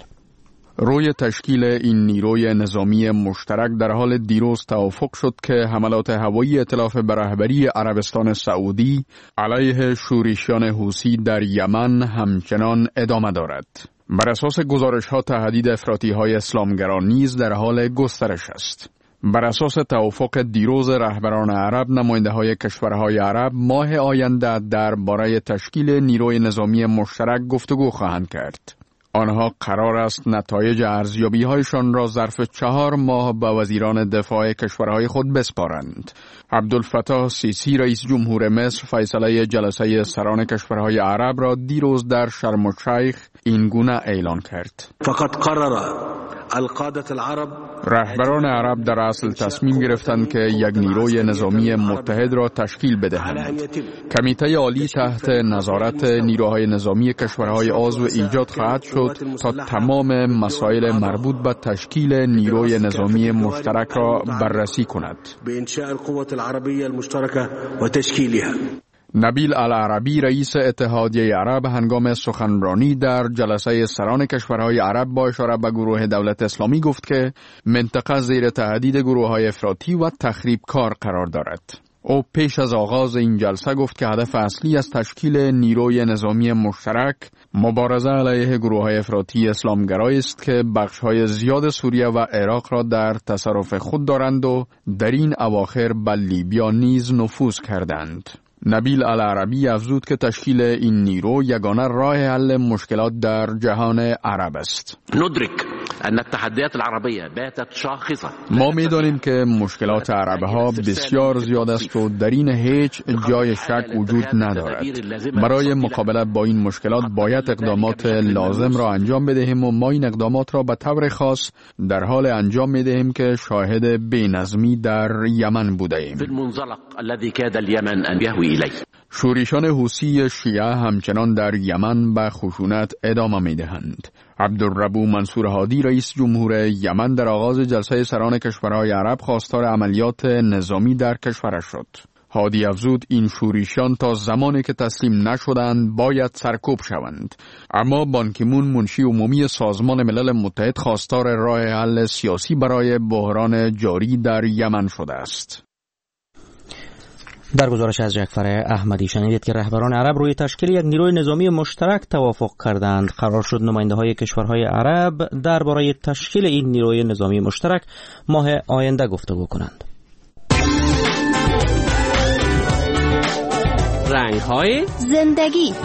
روی تشکیل این نیروی نظامی مشترک در حال دیروز توافق شد که حملات هوایی ائتلاف به رهبری عربستان سعودی علیه شورشیان حوثی در یمن همچنان ادامه دارد. بر اساس گزارش‌ها تهدید افراطی‌های اسلامگرا نیز در حال گسترش است. بر اساس توافق دیروز رهبران عرب، نماینده‌های کشورهای عرب ماه آینده درباره تشکیل نیروی نظامی مشترک گفتگو خواهند کرد. آنها قرار است نتایج ارزیابی‌هایشان را ظرف 4 ماه به وزیران دفاع کشورهای خود بسپارند. عبدالفتاح سیسی رئیس جمهور مصر فیصله جلسه سران کشورهای عرب را دیروز در شرم الشیخ این گونه اعلان کرد. فقط قرر القادة العرب رهبران عرب در اصل تصمیم گرفتند که یک نیروی نظامی متحد را تشکیل بدهند. کمیته عالی تحت نظارت نیروهای نظامی کشورهای عضو ایجاد خواهد شد تا تمام مسائل مربوط به تشکیل نیروی نظامی مشترک را بررسی کند. به انشاء القوة العربية المشتركة و تشکیلها. نبیل العربی رئیس اتحادیه عرب هنگام سخنرانی در جلسه سران کشورهای عرب با اشاره به گروه دولت اسلامی گفت که منطقه زیر تهدید گروه‌های افراطی و تخریبکار قرار دارد. او پیش از آغاز این جلسه گفت که هدف اصلی از تشکیل نیروی نظامی مشترک مبارزه علیه گروه‌های افراطی اسلامگرایی است که بخش‌های زیاد سوریه و عراق را در تصرف خود دارند و در این اواخر به لیبیا نیز نفوذ کردند. نبیل العربی افزود که تشکیل این نیرو یگانه راه حل مشکلات در جهان عرب است. ما می‌دانیم که مشکلات عرب‌ها بسیار زیاد است و در این هیچ جای شک وجود ندارد. برای مقابله با این مشکلات باید اقدامات لازم را انجام بدهیم و ما این اقدامات را به طور خاص در حال انجام می‌دهیم که شاهد بی‌نظمی در یمن بوده‌ایم. شورشیان حوثی شیعه همچنان در یمن به خشونت ادامه می‌دهند. عبدالربو منصور هادی رئیس جمهور یمن در آغاز جلسه سران کشورهای عرب خواستار عملیات نظامی در کشورش شد. هادی افزود این شورشیان تا زمانی که تسلیم نشدند باید سرکوب شوند. اما بان کی مون منشی عمومی سازمان ملل متحد خواستار راه حل سیاسی برای بحران جاری در یمن شده است. در گزارش از جعفر احمدی شنیدید که رهبران عرب روی تشکیل یک نیروی نظامی مشترک توافق کردند. قرار شد نماینده‌های کشورهای عرب درباره تشکیل این نیروی نظامی مشترک ماه آینده گفتگو کنند. رنگ‌های زندگی.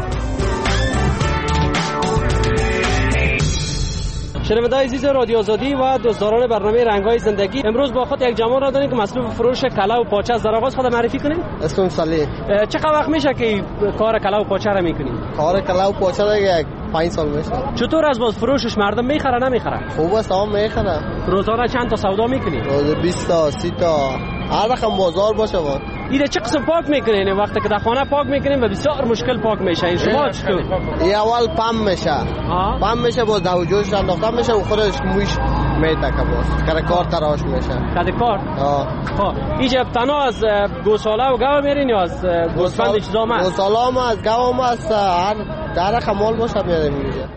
شنونده‌های عزیز رادیو آزادی و دوستداران برنامه رنگ‌های زندگی، امروز با خود یک جوان را داریم که مصروف فروش کلا و پاچه است. در آغاز خود معرفی کنید. اسمم صالح. چقدر وقت میشه که کار کلا و پاچه را میکنید؟ کار کلا و پاچه را یک 5 سال میشه. چطور از باز فروشش مردم میخره نمیخره؟ خوب است، هم میخره. روزانه چند تا سودا میکنید؟ روز 20 تا 30 تا هر رقم بازار باشه. ایده چه قسم پاک میکنین؟ وقتی که در خانه پاک میکنین و بسیار مشکل پاک میشه. این شما چطور؟ این اول پم میشه. پم میشه با دوجوش انداخته میشه و خودش موش میتکه باز. کار کار تراش میشه. کار؟ خب اینجا تنها از گوساله و گاو میرین یا از گوسفند چیزا هم هست؟ گوساله هم از گاو هم هست، هر در رقم مال باشه میریم اینجا.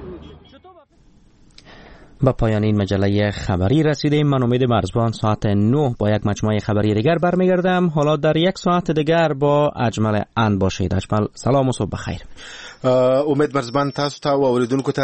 با پایان این مجله خبری رسیدیم. من امید مرزبان ساعت 9 با یک مجموعه خبری دیگر برمیگردم. حالا در یک ساعت دیگر با اجمل اند باشید. اجمل سلام و صبح بخیر. امید مرزبان تاسو ته اوریدونکو